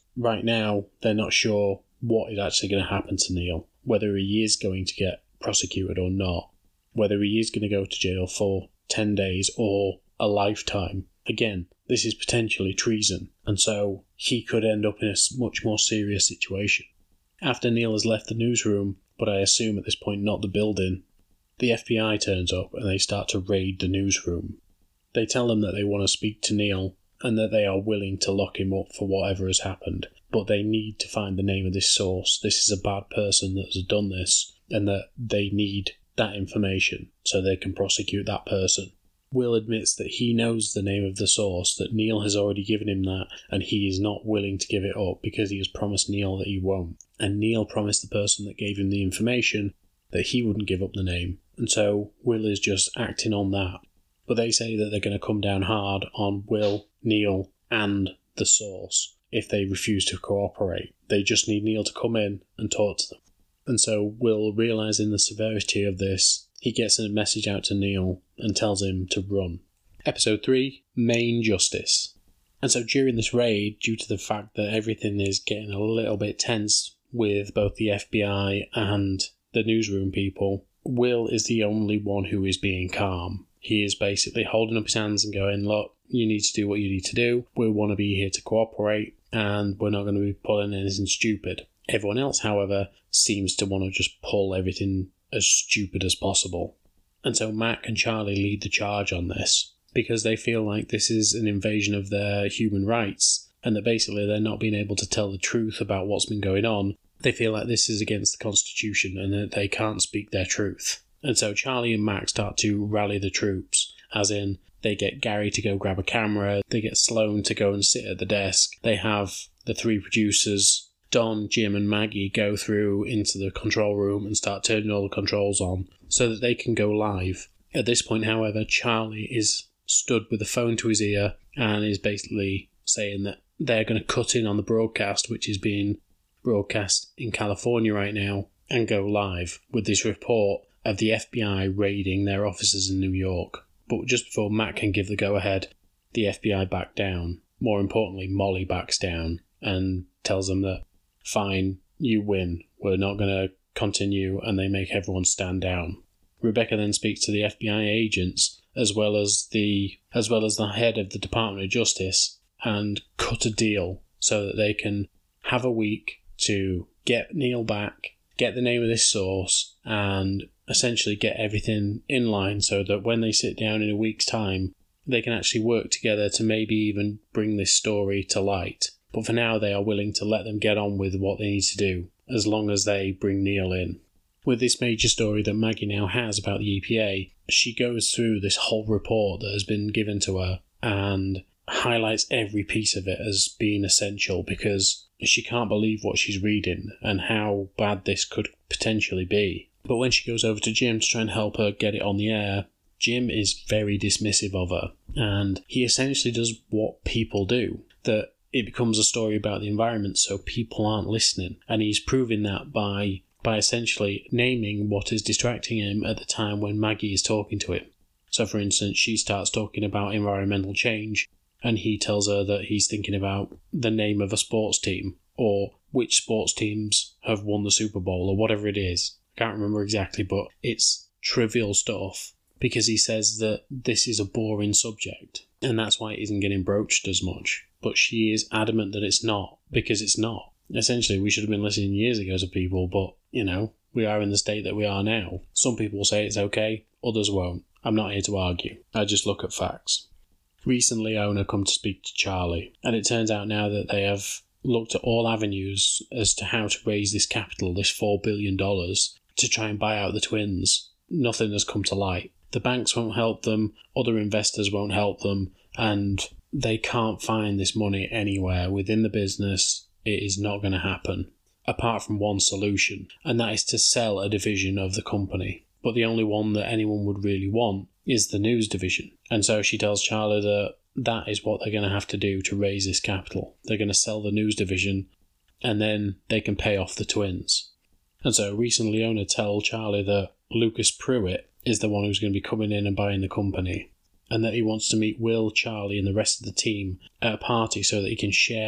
right now they're not sure what is actually going to happen to Neil, whether he is going to get prosecuted or not, whether he is going to go to jail for ten days or a lifetime. Again, this is potentially treason, and so he could end up in a much more serious situation. After Neil has left the newsroom, but I assume at this point not the building, the F B I turns up and they start to raid the newsroom. They tell them that they want to speak to Neil and that they are willing to lock him up for whatever has happened, but they need to find the name of this source. This is a bad person that has done this, and that they need that information so they can prosecute that person. Will admits that he knows the name of the source, that Neil has already given him that, and he is not willing to give it up because he has promised Neil that he won't. And Neil promised the person that gave him the information that he wouldn't give up the name, and so Will is just acting on that. But they say that they're going to come down hard on Will, Neil, and the source if they refuse to cooperate. They just need Neil to come in and talk to them. And so Will, realising the severity of this, he gets a message out to Neil and tells him to run. Episode three, Main Justice. And so during this raid, due to the fact that everything is getting a little bit tense with both the F B I and the newsroom people, Will is the only one who is being calm. He is basically holding up his hands and going, look, you need to do what you need to do. We want to be here to cooperate, and we're not going to be pulling anything stupid. Everyone else, however, seems to want to just pull everything as stupid as possible. And so Mac and Charlie lead the charge on this, because they feel like this is an invasion of their human rights, and that basically they're not being able to tell the truth about what's been going on. They feel like this is against the Constitution and that they can't speak their truth. And so Charlie and Mac start to rally the troops, as in they get Gary to go grab a camera, they get Sloane to go and sit at the desk, they have the three producers, Don, Jim and Maggie, go through into the control room and start turning all the controls on so that they can go live. At this point, however, Charlie is stood with the phone to his ear and is basically saying that they're going to cut in on the broadcast, which is being broadcast in California right now, and go live with this report of the F B I raiding their offices in New York. But just before Matt can give the go-ahead, the F B I back down. More importantly, Molly backs down and tells them that, fine, you win, we're not going to continue, and they make everyone stand down. Rebecca then speaks to the F B I agents, as well as the as well as the head of the Department of Justice, and cut a deal so that they can have a week to get Neil back, get the name of this source, and essentially get everything in line so that when they sit down in a week's time, they can actually work together to maybe even bring this story to light. But for now, they are willing to let them get on with what they need to do, as long as they bring Neil in. With this major story that Maggie now has about the E P A, she goes through this whole report that has been given to her and highlights every piece of it as being essential, because she can't believe what she's reading and how bad this could potentially be. But when she goes over to Jim to try and help her get it on the air, Jim is very dismissive of her, and he essentially does what people do, that it becomes a story about the environment so people aren't listening, and he's proving that by by essentially naming what is distracting him at the time when Maggie is talking to him. So for instance, she starts talking about environmental change, and he tells her that he's thinking about the name of a sports team, or which sports teams have won the Super Bowl, or whatever it is. I can't remember exactly, but it's trivial stuff, because he says that this is a boring subject, and that's why it isn't getting broached as much. But she is adamant that it's not, because it's not. Essentially, we should have been listening years ago to people, but, you know, we are in the state that we are now. Some people will say it's okay, others won't. I'm not here to argue. I just look at facts. Recently, Leona come to speak to Charlie, and it turns out now that they have looked at all avenues as to how to raise this capital, this four billion dollars, to try and buy out the twins. Nothing has come to light. The banks won't help them, other investors won't help them, and they can't find this money anywhere within the business. It is not going to happen, apart from one solution, and that is to sell a division of the company. But the only one that anyone would really want is the news division. And so she tells Charlie that that is what they're going to have to do to raise this capital. They're going to sell the news division, and then they can pay off the twins. And so recently Leona tells Charlie that Lucas Pruitt is the one who's going to be coming in and buying the company, and that he wants to meet Will, Charlie and the rest of the team at a party so that he can share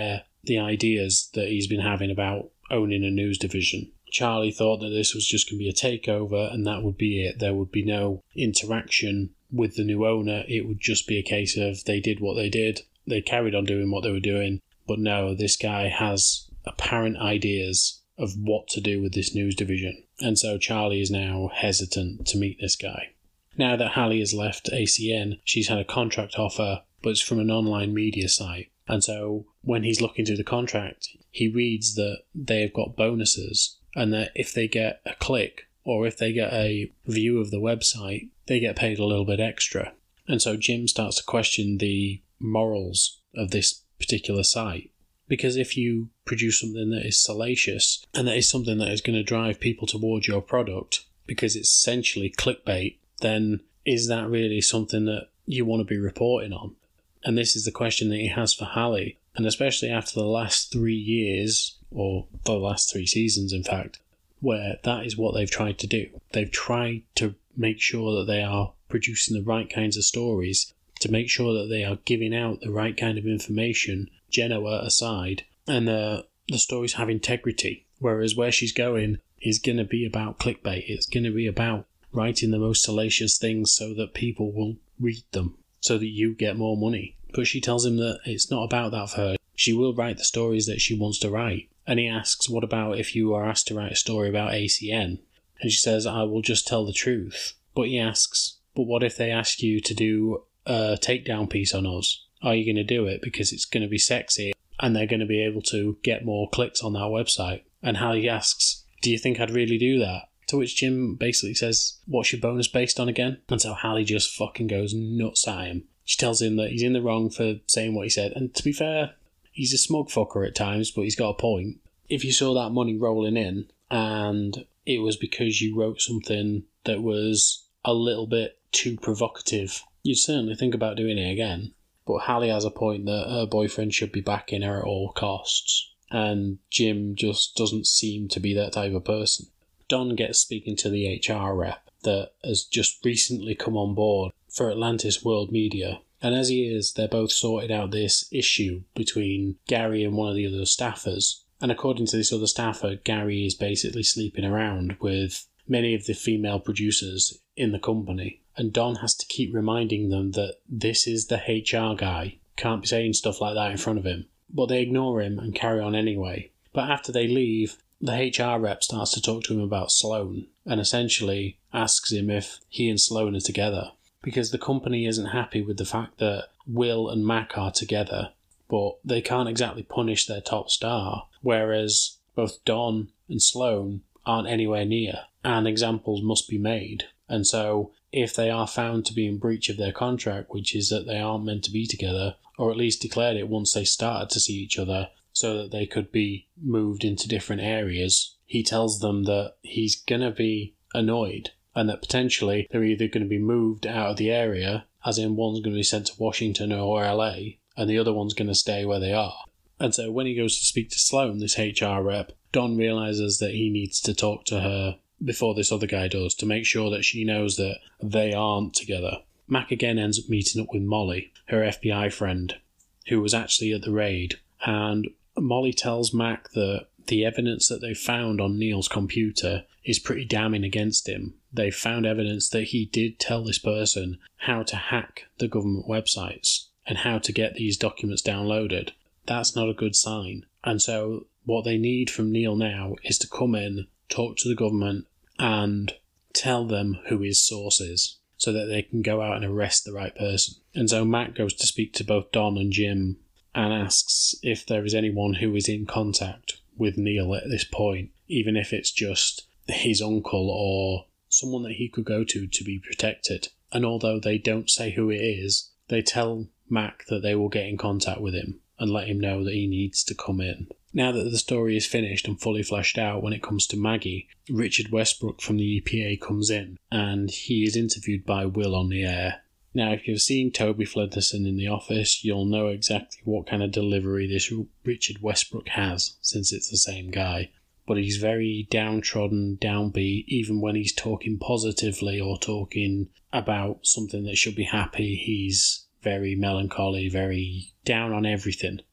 the ideas that he's been having about owning a news division. Charlie thought that this was just going to be a takeover and that would be it. There would be no interaction with the new owner. It would just be a case of they did what they did, they carried on doing what they were doing. But no, this guy has apparent ideas of what to do with this news division. And so Charlie is now hesitant to meet this guy. Now that Hallie has left A C N, she's had a contract offer, but it's from an online media site. And so when he's looking through the contract, he reads that they have got bonuses and that if they get a click or if they get a view of the website, they get paid a little bit extra. And so Jim starts to question the morals of this particular site. Because if you produce something that is salacious and that is something that is going to drive people towards your product because it's essentially clickbait, then is that really something that you want to be reporting on? And this is the question that he has for Hallie. And especially after the last three years, or the last three seasons in fact, where that is what they've tried to do. They've tried to make sure that they are producing the right kinds of stories, to make sure that they are giving out the right kind of information, Genoa aside, and the, the stories have integrity. Whereas where she's going is going to be about clickbait. It's going to be about writing the most salacious things so that people will read them, so that you get more money. But she tells him that it's not about that for her. She will write the stories that she wants to write. And he asks, what about if you are asked to write a story about A C N? And she says, I will just tell the truth. But he asks, but what if they ask you to do a takedown piece on us? Are you going to do it because it's going to be sexy and they're going to be able to get more clicks on that website? And Hallie asks, do you think I'd really do that? To which Jim basically says, what's your bonus based on again? And so Hallie just fucking goes nuts at him. She tells him that he's in the wrong for saying what he said. And to be fair, he's a smug fucker at times, but he's got a point. If you saw that money rolling in and it was because you wrote something that was a little bit too provocative, you'd certainly think about doing it again. But Hallie has a point that her boyfriend should be backing her at all costs. And Jim just doesn't seem to be that type of person. Don gets speaking to the H R rep that has just recently come on board for Atlantis World Media. And as he is, they're both sorted out this issue between Gary and one of the other staffers. And according to this other staffer, Gary is basically sleeping around with many of the female producers in the company. And Don has to keep reminding them that this is the H R guy. Can't be saying stuff like that in front of him. But they ignore him and carry on anyway. But after they leave, the H R rep starts to talk to him about Sloan and essentially asks him if he and Sloan are together. Because the company isn't happy with the fact that Will and Mac are together, but they can't exactly punish their top star, whereas both Don and Sloan aren't anywhere near, and examples must be made. And so, if they are found to be in breach of their contract, which is that they aren't meant to be together, or at least declared it once they started to see each other, so that they could be moved into different areas, he tells them that he's going to be annoyed, and that potentially they're either going to be moved out of the area, as in one's going to be sent to Washington or L A, and the other one's going to stay where they are. And so when he goes to speak to Sloan, this H R rep, Don realises that he needs to talk to her before this other guy does, to make sure that she knows that they aren't together. Mac again ends up meeting up with Molly, her F B I friend, who was actually at the raid, and Molly tells Mac that the evidence that they found on Neil's computer is pretty damning against him. They found evidence that he did tell this person how to hack the government websites and how to get these documents downloaded. That's not a good sign. And so what they need from Neil now is to come in, talk to the government, and tell them who his source is, so that they can go out and arrest the right person. And so Mac goes to speak to both Don and Jim and asks if there is anyone who is in contact with Neil at this point, even if it's just his uncle or someone that he could go to to be protected. And although they don't say who it is, they tell Mac that they will get in contact with him and let him know that he needs to come in. Now that the story is finished and fully fleshed out when it comes to Maggie, Richard Westbrook from the E P A comes in and he is interviewed by Will on the air. Now, if you've seen Toby Fledderson in The Office, you'll know exactly what kind of delivery this Richard Westbrook has, since it's the same guy. But he's very downtrodden, downbeat, even when he's talking positively or talking about something that should be happy. He's very melancholy, very down on everything.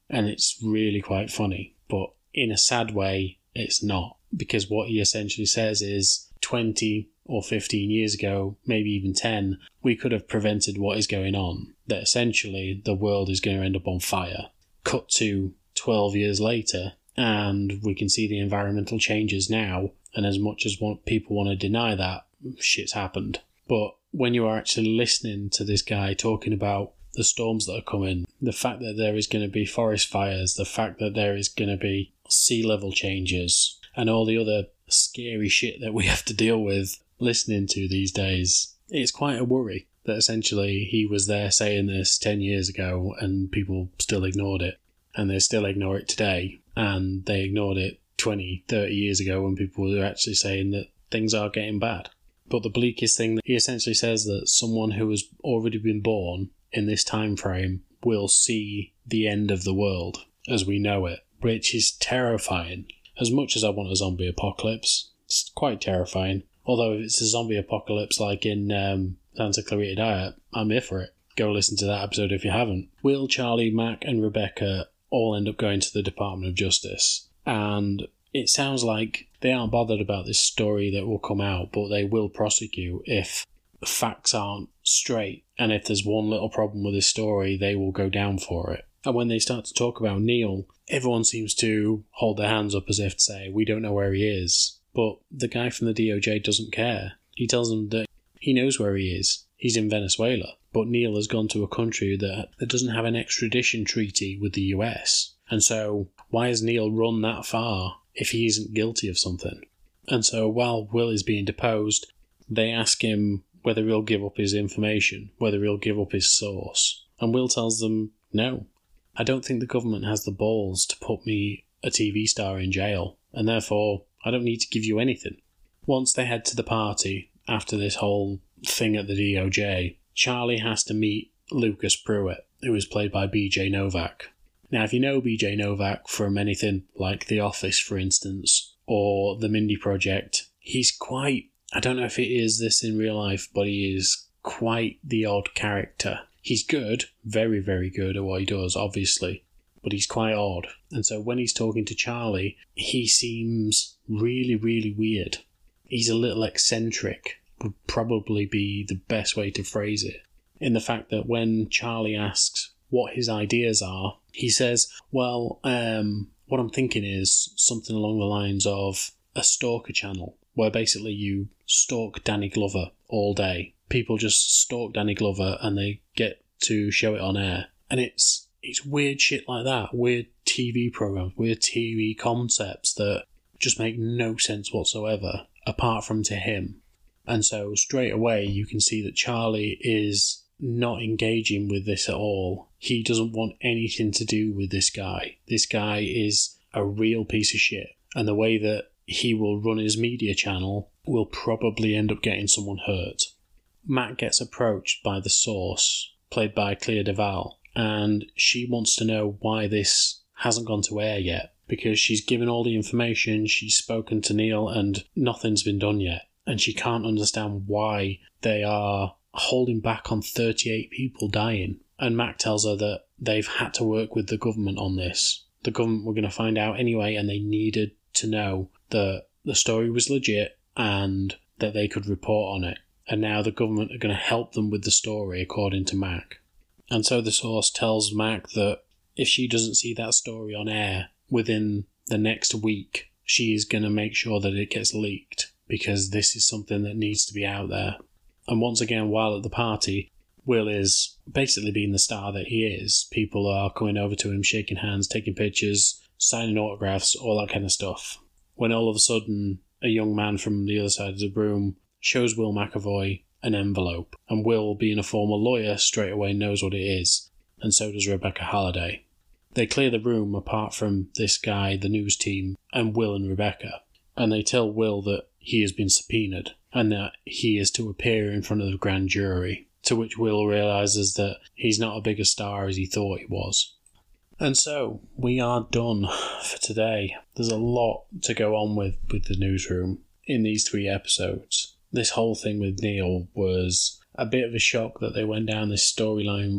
and it's really quite funny. But in a sad way, it's not, because what he essentially says is twenty or fifteen years ago, maybe even ten, we could have prevented what is going on, that essentially the world is going to end up on fire. Cut to twelve years later, and we can see the environmental changes now, and as much as what people want to deny that, shit's happened. But when you are actually listening to this guy talking about the storms that are coming, the fact that there is going to be forest fires, the fact that there is going to be sea level changes, and all the other scary shit that we have to deal with listening to these days, it's quite a worry that essentially he was there saying this ten years ago and people still ignored it, and they still ignore it today, and they ignored it twenty, thirty years ago when people were actually saying that things are getting bad. But the bleakest thing, that he essentially says that someone who has already been born in this time frame will see the end of the world as we know it, which is terrifying. As much as I want a zombie apocalypse, it's quite terrifying. Although if it's a zombie apocalypse like in um, Santa Clarita Diet, I'm here for it. Go listen to that episode if you haven't. Will, Charlie, Mac and Rebecca all end up going to the Department of Justice, and it sounds like they aren't bothered about this story that will come out, but they will prosecute if facts aren't straight, and if there's one little problem with this story, they will go down for it. And when they start to talk about Neil, everyone seems to hold their hands up as if to say, we don't know where he is. But the guy from the D O J doesn't care. He tells them that he knows where he is. He's in Venezuela. But Neil has gone to a country that, that doesn't have an extradition treaty with the U S. And so, why has Neil run that far if he isn't guilty of something? And so, while Will is being deposed, they ask him whether he'll give up his information, whether he'll give up his source. And Will tells them, no, I don't think the government has the balls to put me, a T V star, in jail, and therefore I don't need to give you anything. Once they head to the party, after this whole thing at the D O J, Charlie has to meet Lucas Pruitt, who is played by B J Novak. Now, if you know B J Novak from anything like The Office, for instance, or The Mindy Project, he's quite, I don't know if it is this in real life, but he is quite the odd character. He's good, very, very good at what he does, obviously, but he's quite odd. And so when he's talking to Charlie, he seems really, really weird. He's a little eccentric, would probably be the best way to phrase it, in the fact that when Charlie asks what his ideas are, he says, well, um, what I'm thinking is something along the lines of a stalker channel, where basically you stalk Danny Glover all day. People just stalk Danny Glover and they get to show it on air. And it's it's weird shit like that, weird T V programs, weird T V concepts that just make no sense whatsoever, apart from to him. And so straight away you can see that Charlie is not engaging with this at all. He doesn't want anything to do with this guy. This guy is a real piece of shit. And the way that he will run his media channel will probably end up getting someone hurt. Matt gets approached by the source, played by Clea Duvall, and she wants to know why this hasn't gone to air yet, because she's given all the information, she's spoken to Neil, and nothing's been done yet. And she can't understand why they are holding back on thirty-eight people dying. And Mac tells her that they've had to work with the government on this. The government were going to find out anyway, and they needed to know that the story was legit and that they could report on it. And now the government are going to help them with the story, according to Mac. And so the source tells Mac that if she doesn't see that story on air within the next week, she is going to make sure that it gets leaked, because this is something that needs to be out there. And once again, while at the party, Will is basically being the star that he is. People are coming over to him, shaking hands, taking pictures, signing autographs, all that kind of stuff. When all of a sudden, a young man from the other side of the room shows Will McAvoy an envelope. And Will, being a former lawyer, straight away knows what it is. And so does Rebecca Halliday. They clear the room apart from this guy, the news team, and Will and Rebecca. And they tell Will that he has been subpoenaed and that he is to appear in front of the grand jury, to which Will realises that he's not a bigger star as he thought he was. And so, we are done for today. There's a lot to go on with, with the newsroom in these three episodes. This whole thing with Neil was a bit of a shock that they went down this storyline route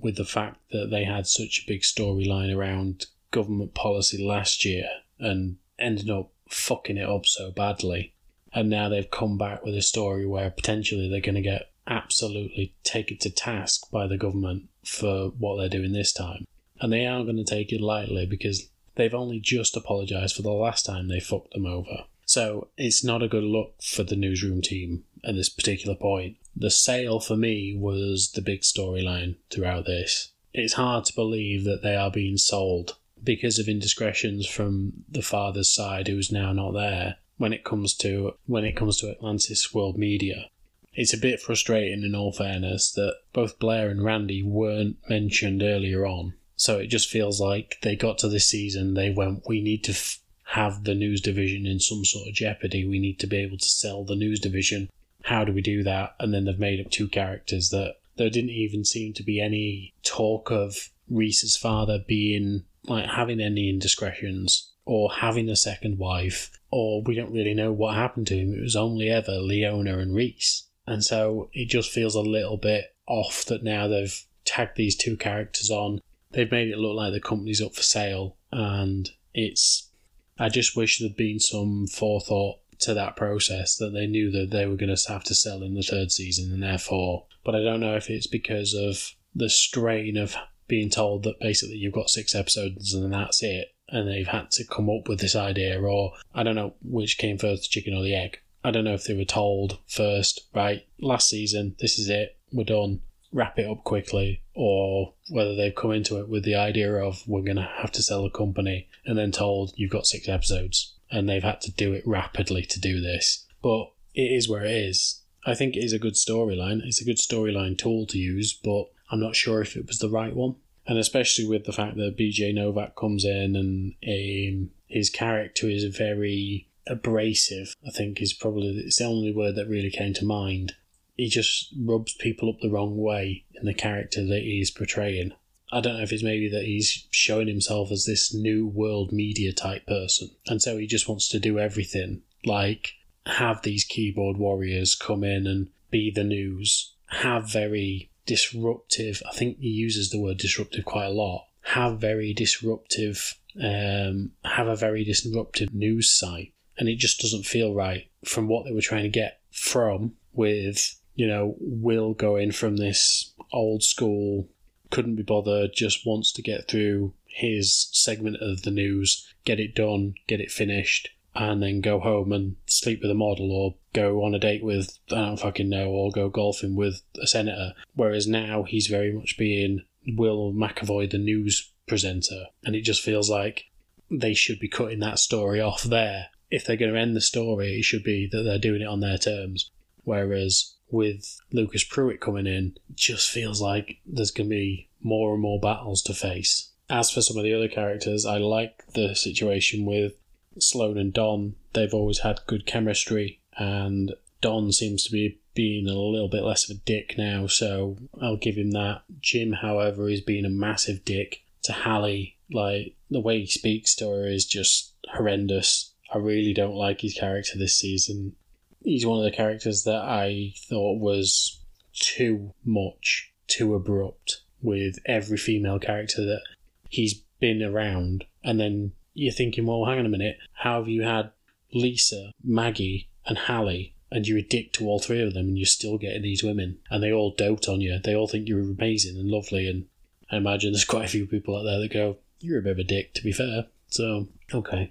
with the fact that they had such a big storyline around government policy last year and ended up fucking it up so badly. And now they've come back with a story where potentially they're going to get absolutely taken to task by the government for what they're doing this time. And they are going to take it lightly because they've only just apologised for the last time they fucked them over. So it's not a good look for the newsroom team at this particular point. The sale for me was the big storyline throughout this. It's hard to believe that they are being sold because of indiscretions from the father's side, who's now not there, when it comes to when it comes to Atlantis World Media. It's a bit frustrating, in all fairness, that both Blair and Randy weren't mentioned earlier on. So it just feels like they got to this season, they went, we need to f- have the news division in some sort of jeopardy. We need to be able to sell the news division. How do we do that? And then they've made up two characters that there didn't even seem to be any talk of Reese's father being, like, having any indiscretions or having a second wife, or we don't really know what happened to him. It was only ever Leona and Reese. And so it just feels a little bit off that now they've tagged these two characters on. They've made it look like the company's up for sale, and it's... I just wish there'd been some forethought to that process, that they knew that they were going to have to sell in the third season, and therefore... But I don't know if it's because of the strain of being told that basically you've got six episodes and that's it, and they've had to come up with this idea, or I don't know which came first, the chicken or the egg. I don't know if they were told first, right, last season, this is it, we're done, wrap it up quickly, or whether they've come into it with the idea of we're going to have to sell a company and then told you've got six episodes and they've had to do it rapidly to do this. But it is where it is. I think it is a good storyline. It's a good storyline tool to use, but I'm not sure if it was the right one. And especially with the fact that B J Novak comes in and um, his character is very abrasive, I think is probably it's the only word that really came to mind. He just rubs people up the wrong way in the character that he's portraying. I don't know if it's maybe that he's showing himself as this new world media type person, and so he just wants to do everything, like have these keyboard warriors come in and be the news, have very disruptive, I think he uses the word disruptive quite a lot, have very disruptive, um, have a very disruptive news site, and it just doesn't feel right from what they were trying to get from with, you know, Will going from this old school, couldn't be bothered, just wants to get through his segment of the news, get it done, get it finished, and then go home and sleep with a model or go on a date with, I don't fucking know, or go golfing with a senator. Whereas now he's very much being Will McAvoy, the news presenter. And it just feels like they should be cutting that story off there. If they're going to end the story, it should be that they're doing it on their terms. Whereas with Lucas Pruitt coming in, it just feels like there's going to be more and more battles to face. As for some of the other characters, I like the situation with Sloane and Don. They've always had good chemistry, and Don seems to be being a little bit less of a dick now, so I'll give him that. Jim, however, is being a massive dick to Hallie. Like, the way he speaks to her is just horrendous. I really don't like his character this season. He's one of the characters that I thought was too much, too abrupt with every female character that he's been around, and then you're thinking, well, hang on a minute, how have you had Lisa, Maggie, and Hallie, and you're a dick to all three of them, and you're still getting these women, and they all dote on you, they all think you're amazing and lovely, and I imagine there's quite a few people out there that go, you're a bit of a dick, to be fair. So, okay.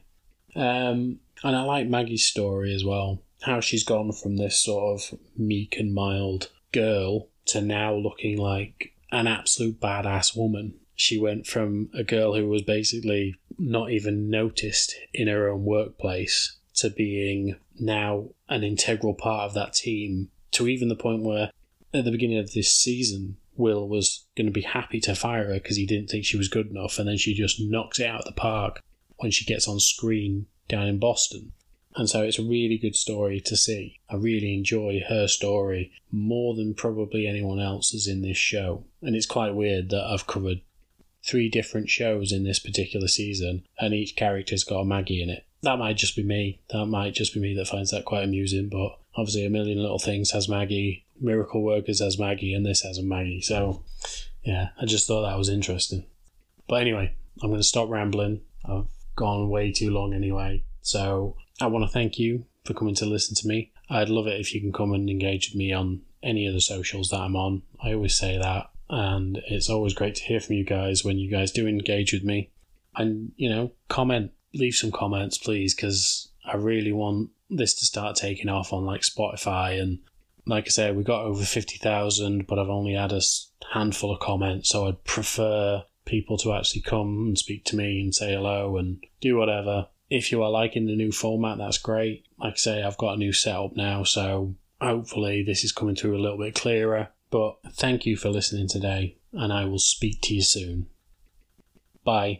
Um, and I like Maggie's story as well, how she's gone from this sort of meek and mild girl to now looking like an absolute badass woman. She went from a girl who was basically not even noticed in her own workplace to being now an integral part of that team, to even the point where at the beginning of this season, Will was going to be happy to fire her because he didn't think she was good enough, and then she just knocks it out of the park when she gets on screen down in Boston. And so it's a really good story to see. I really enjoy her story more than probably anyone else's in this show. And it's quite weird that I've covered three different shows in this particular season, and each character's got a Maggie in it. That might just be me. That might just be me that finds that quite amusing, but obviously A Million Little Things has Maggie, Miracle Workers has Maggie, and this has a Maggie. So yeah, I just thought that was interesting. But anyway, I'm going to stop rambling. I've gone way too long anyway. So I want to thank you for coming to listen to me. I'd love it if you can come and engage with me on any of the socials that I'm on. I always say that. And it's always great to hear from you guys when you guys do engage with me. And, you know, comment. Leave some comments, please, because I really want this to start taking off on like Spotify. And like I said, we got over fifty thousand, but I've only had a handful of comments. So I'd prefer people to actually come and speak to me and say hello and do whatever. If you are liking the new format, that's great. Like I say, I've got a new setup now, so hopefully this is coming through a little bit clearer. But thank you for listening today, and I will speak to you soon. Bye.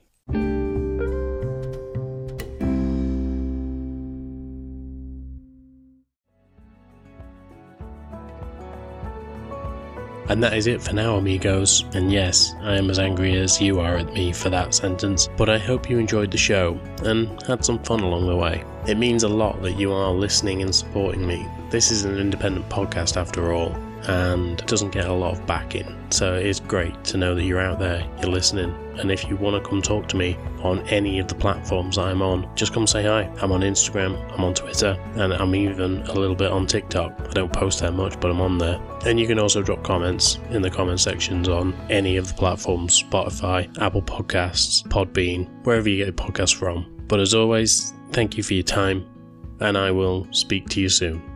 And that is it for now, amigos. And yes, I am as angry as you are at me for that sentence, but I hope you enjoyed the show and had some fun along the way. It means a lot that you are listening and supporting me. This is an independent podcast after all, and doesn't get a lot of backing, so it's great to know that you're out there, you're listening. And if you want to come talk to me on any of the platforms I'm on, just come say hi. I'm on Instagram, I'm on Twitter, and I'm even a little bit on TikTok. I don't post that much, but I'm on there. And you can also drop comments in the comment sections on any of the platforms: Spotify, Apple Podcasts, Podbean, wherever you get your podcasts from. But as always, thank you for your time, and I will speak to you soon.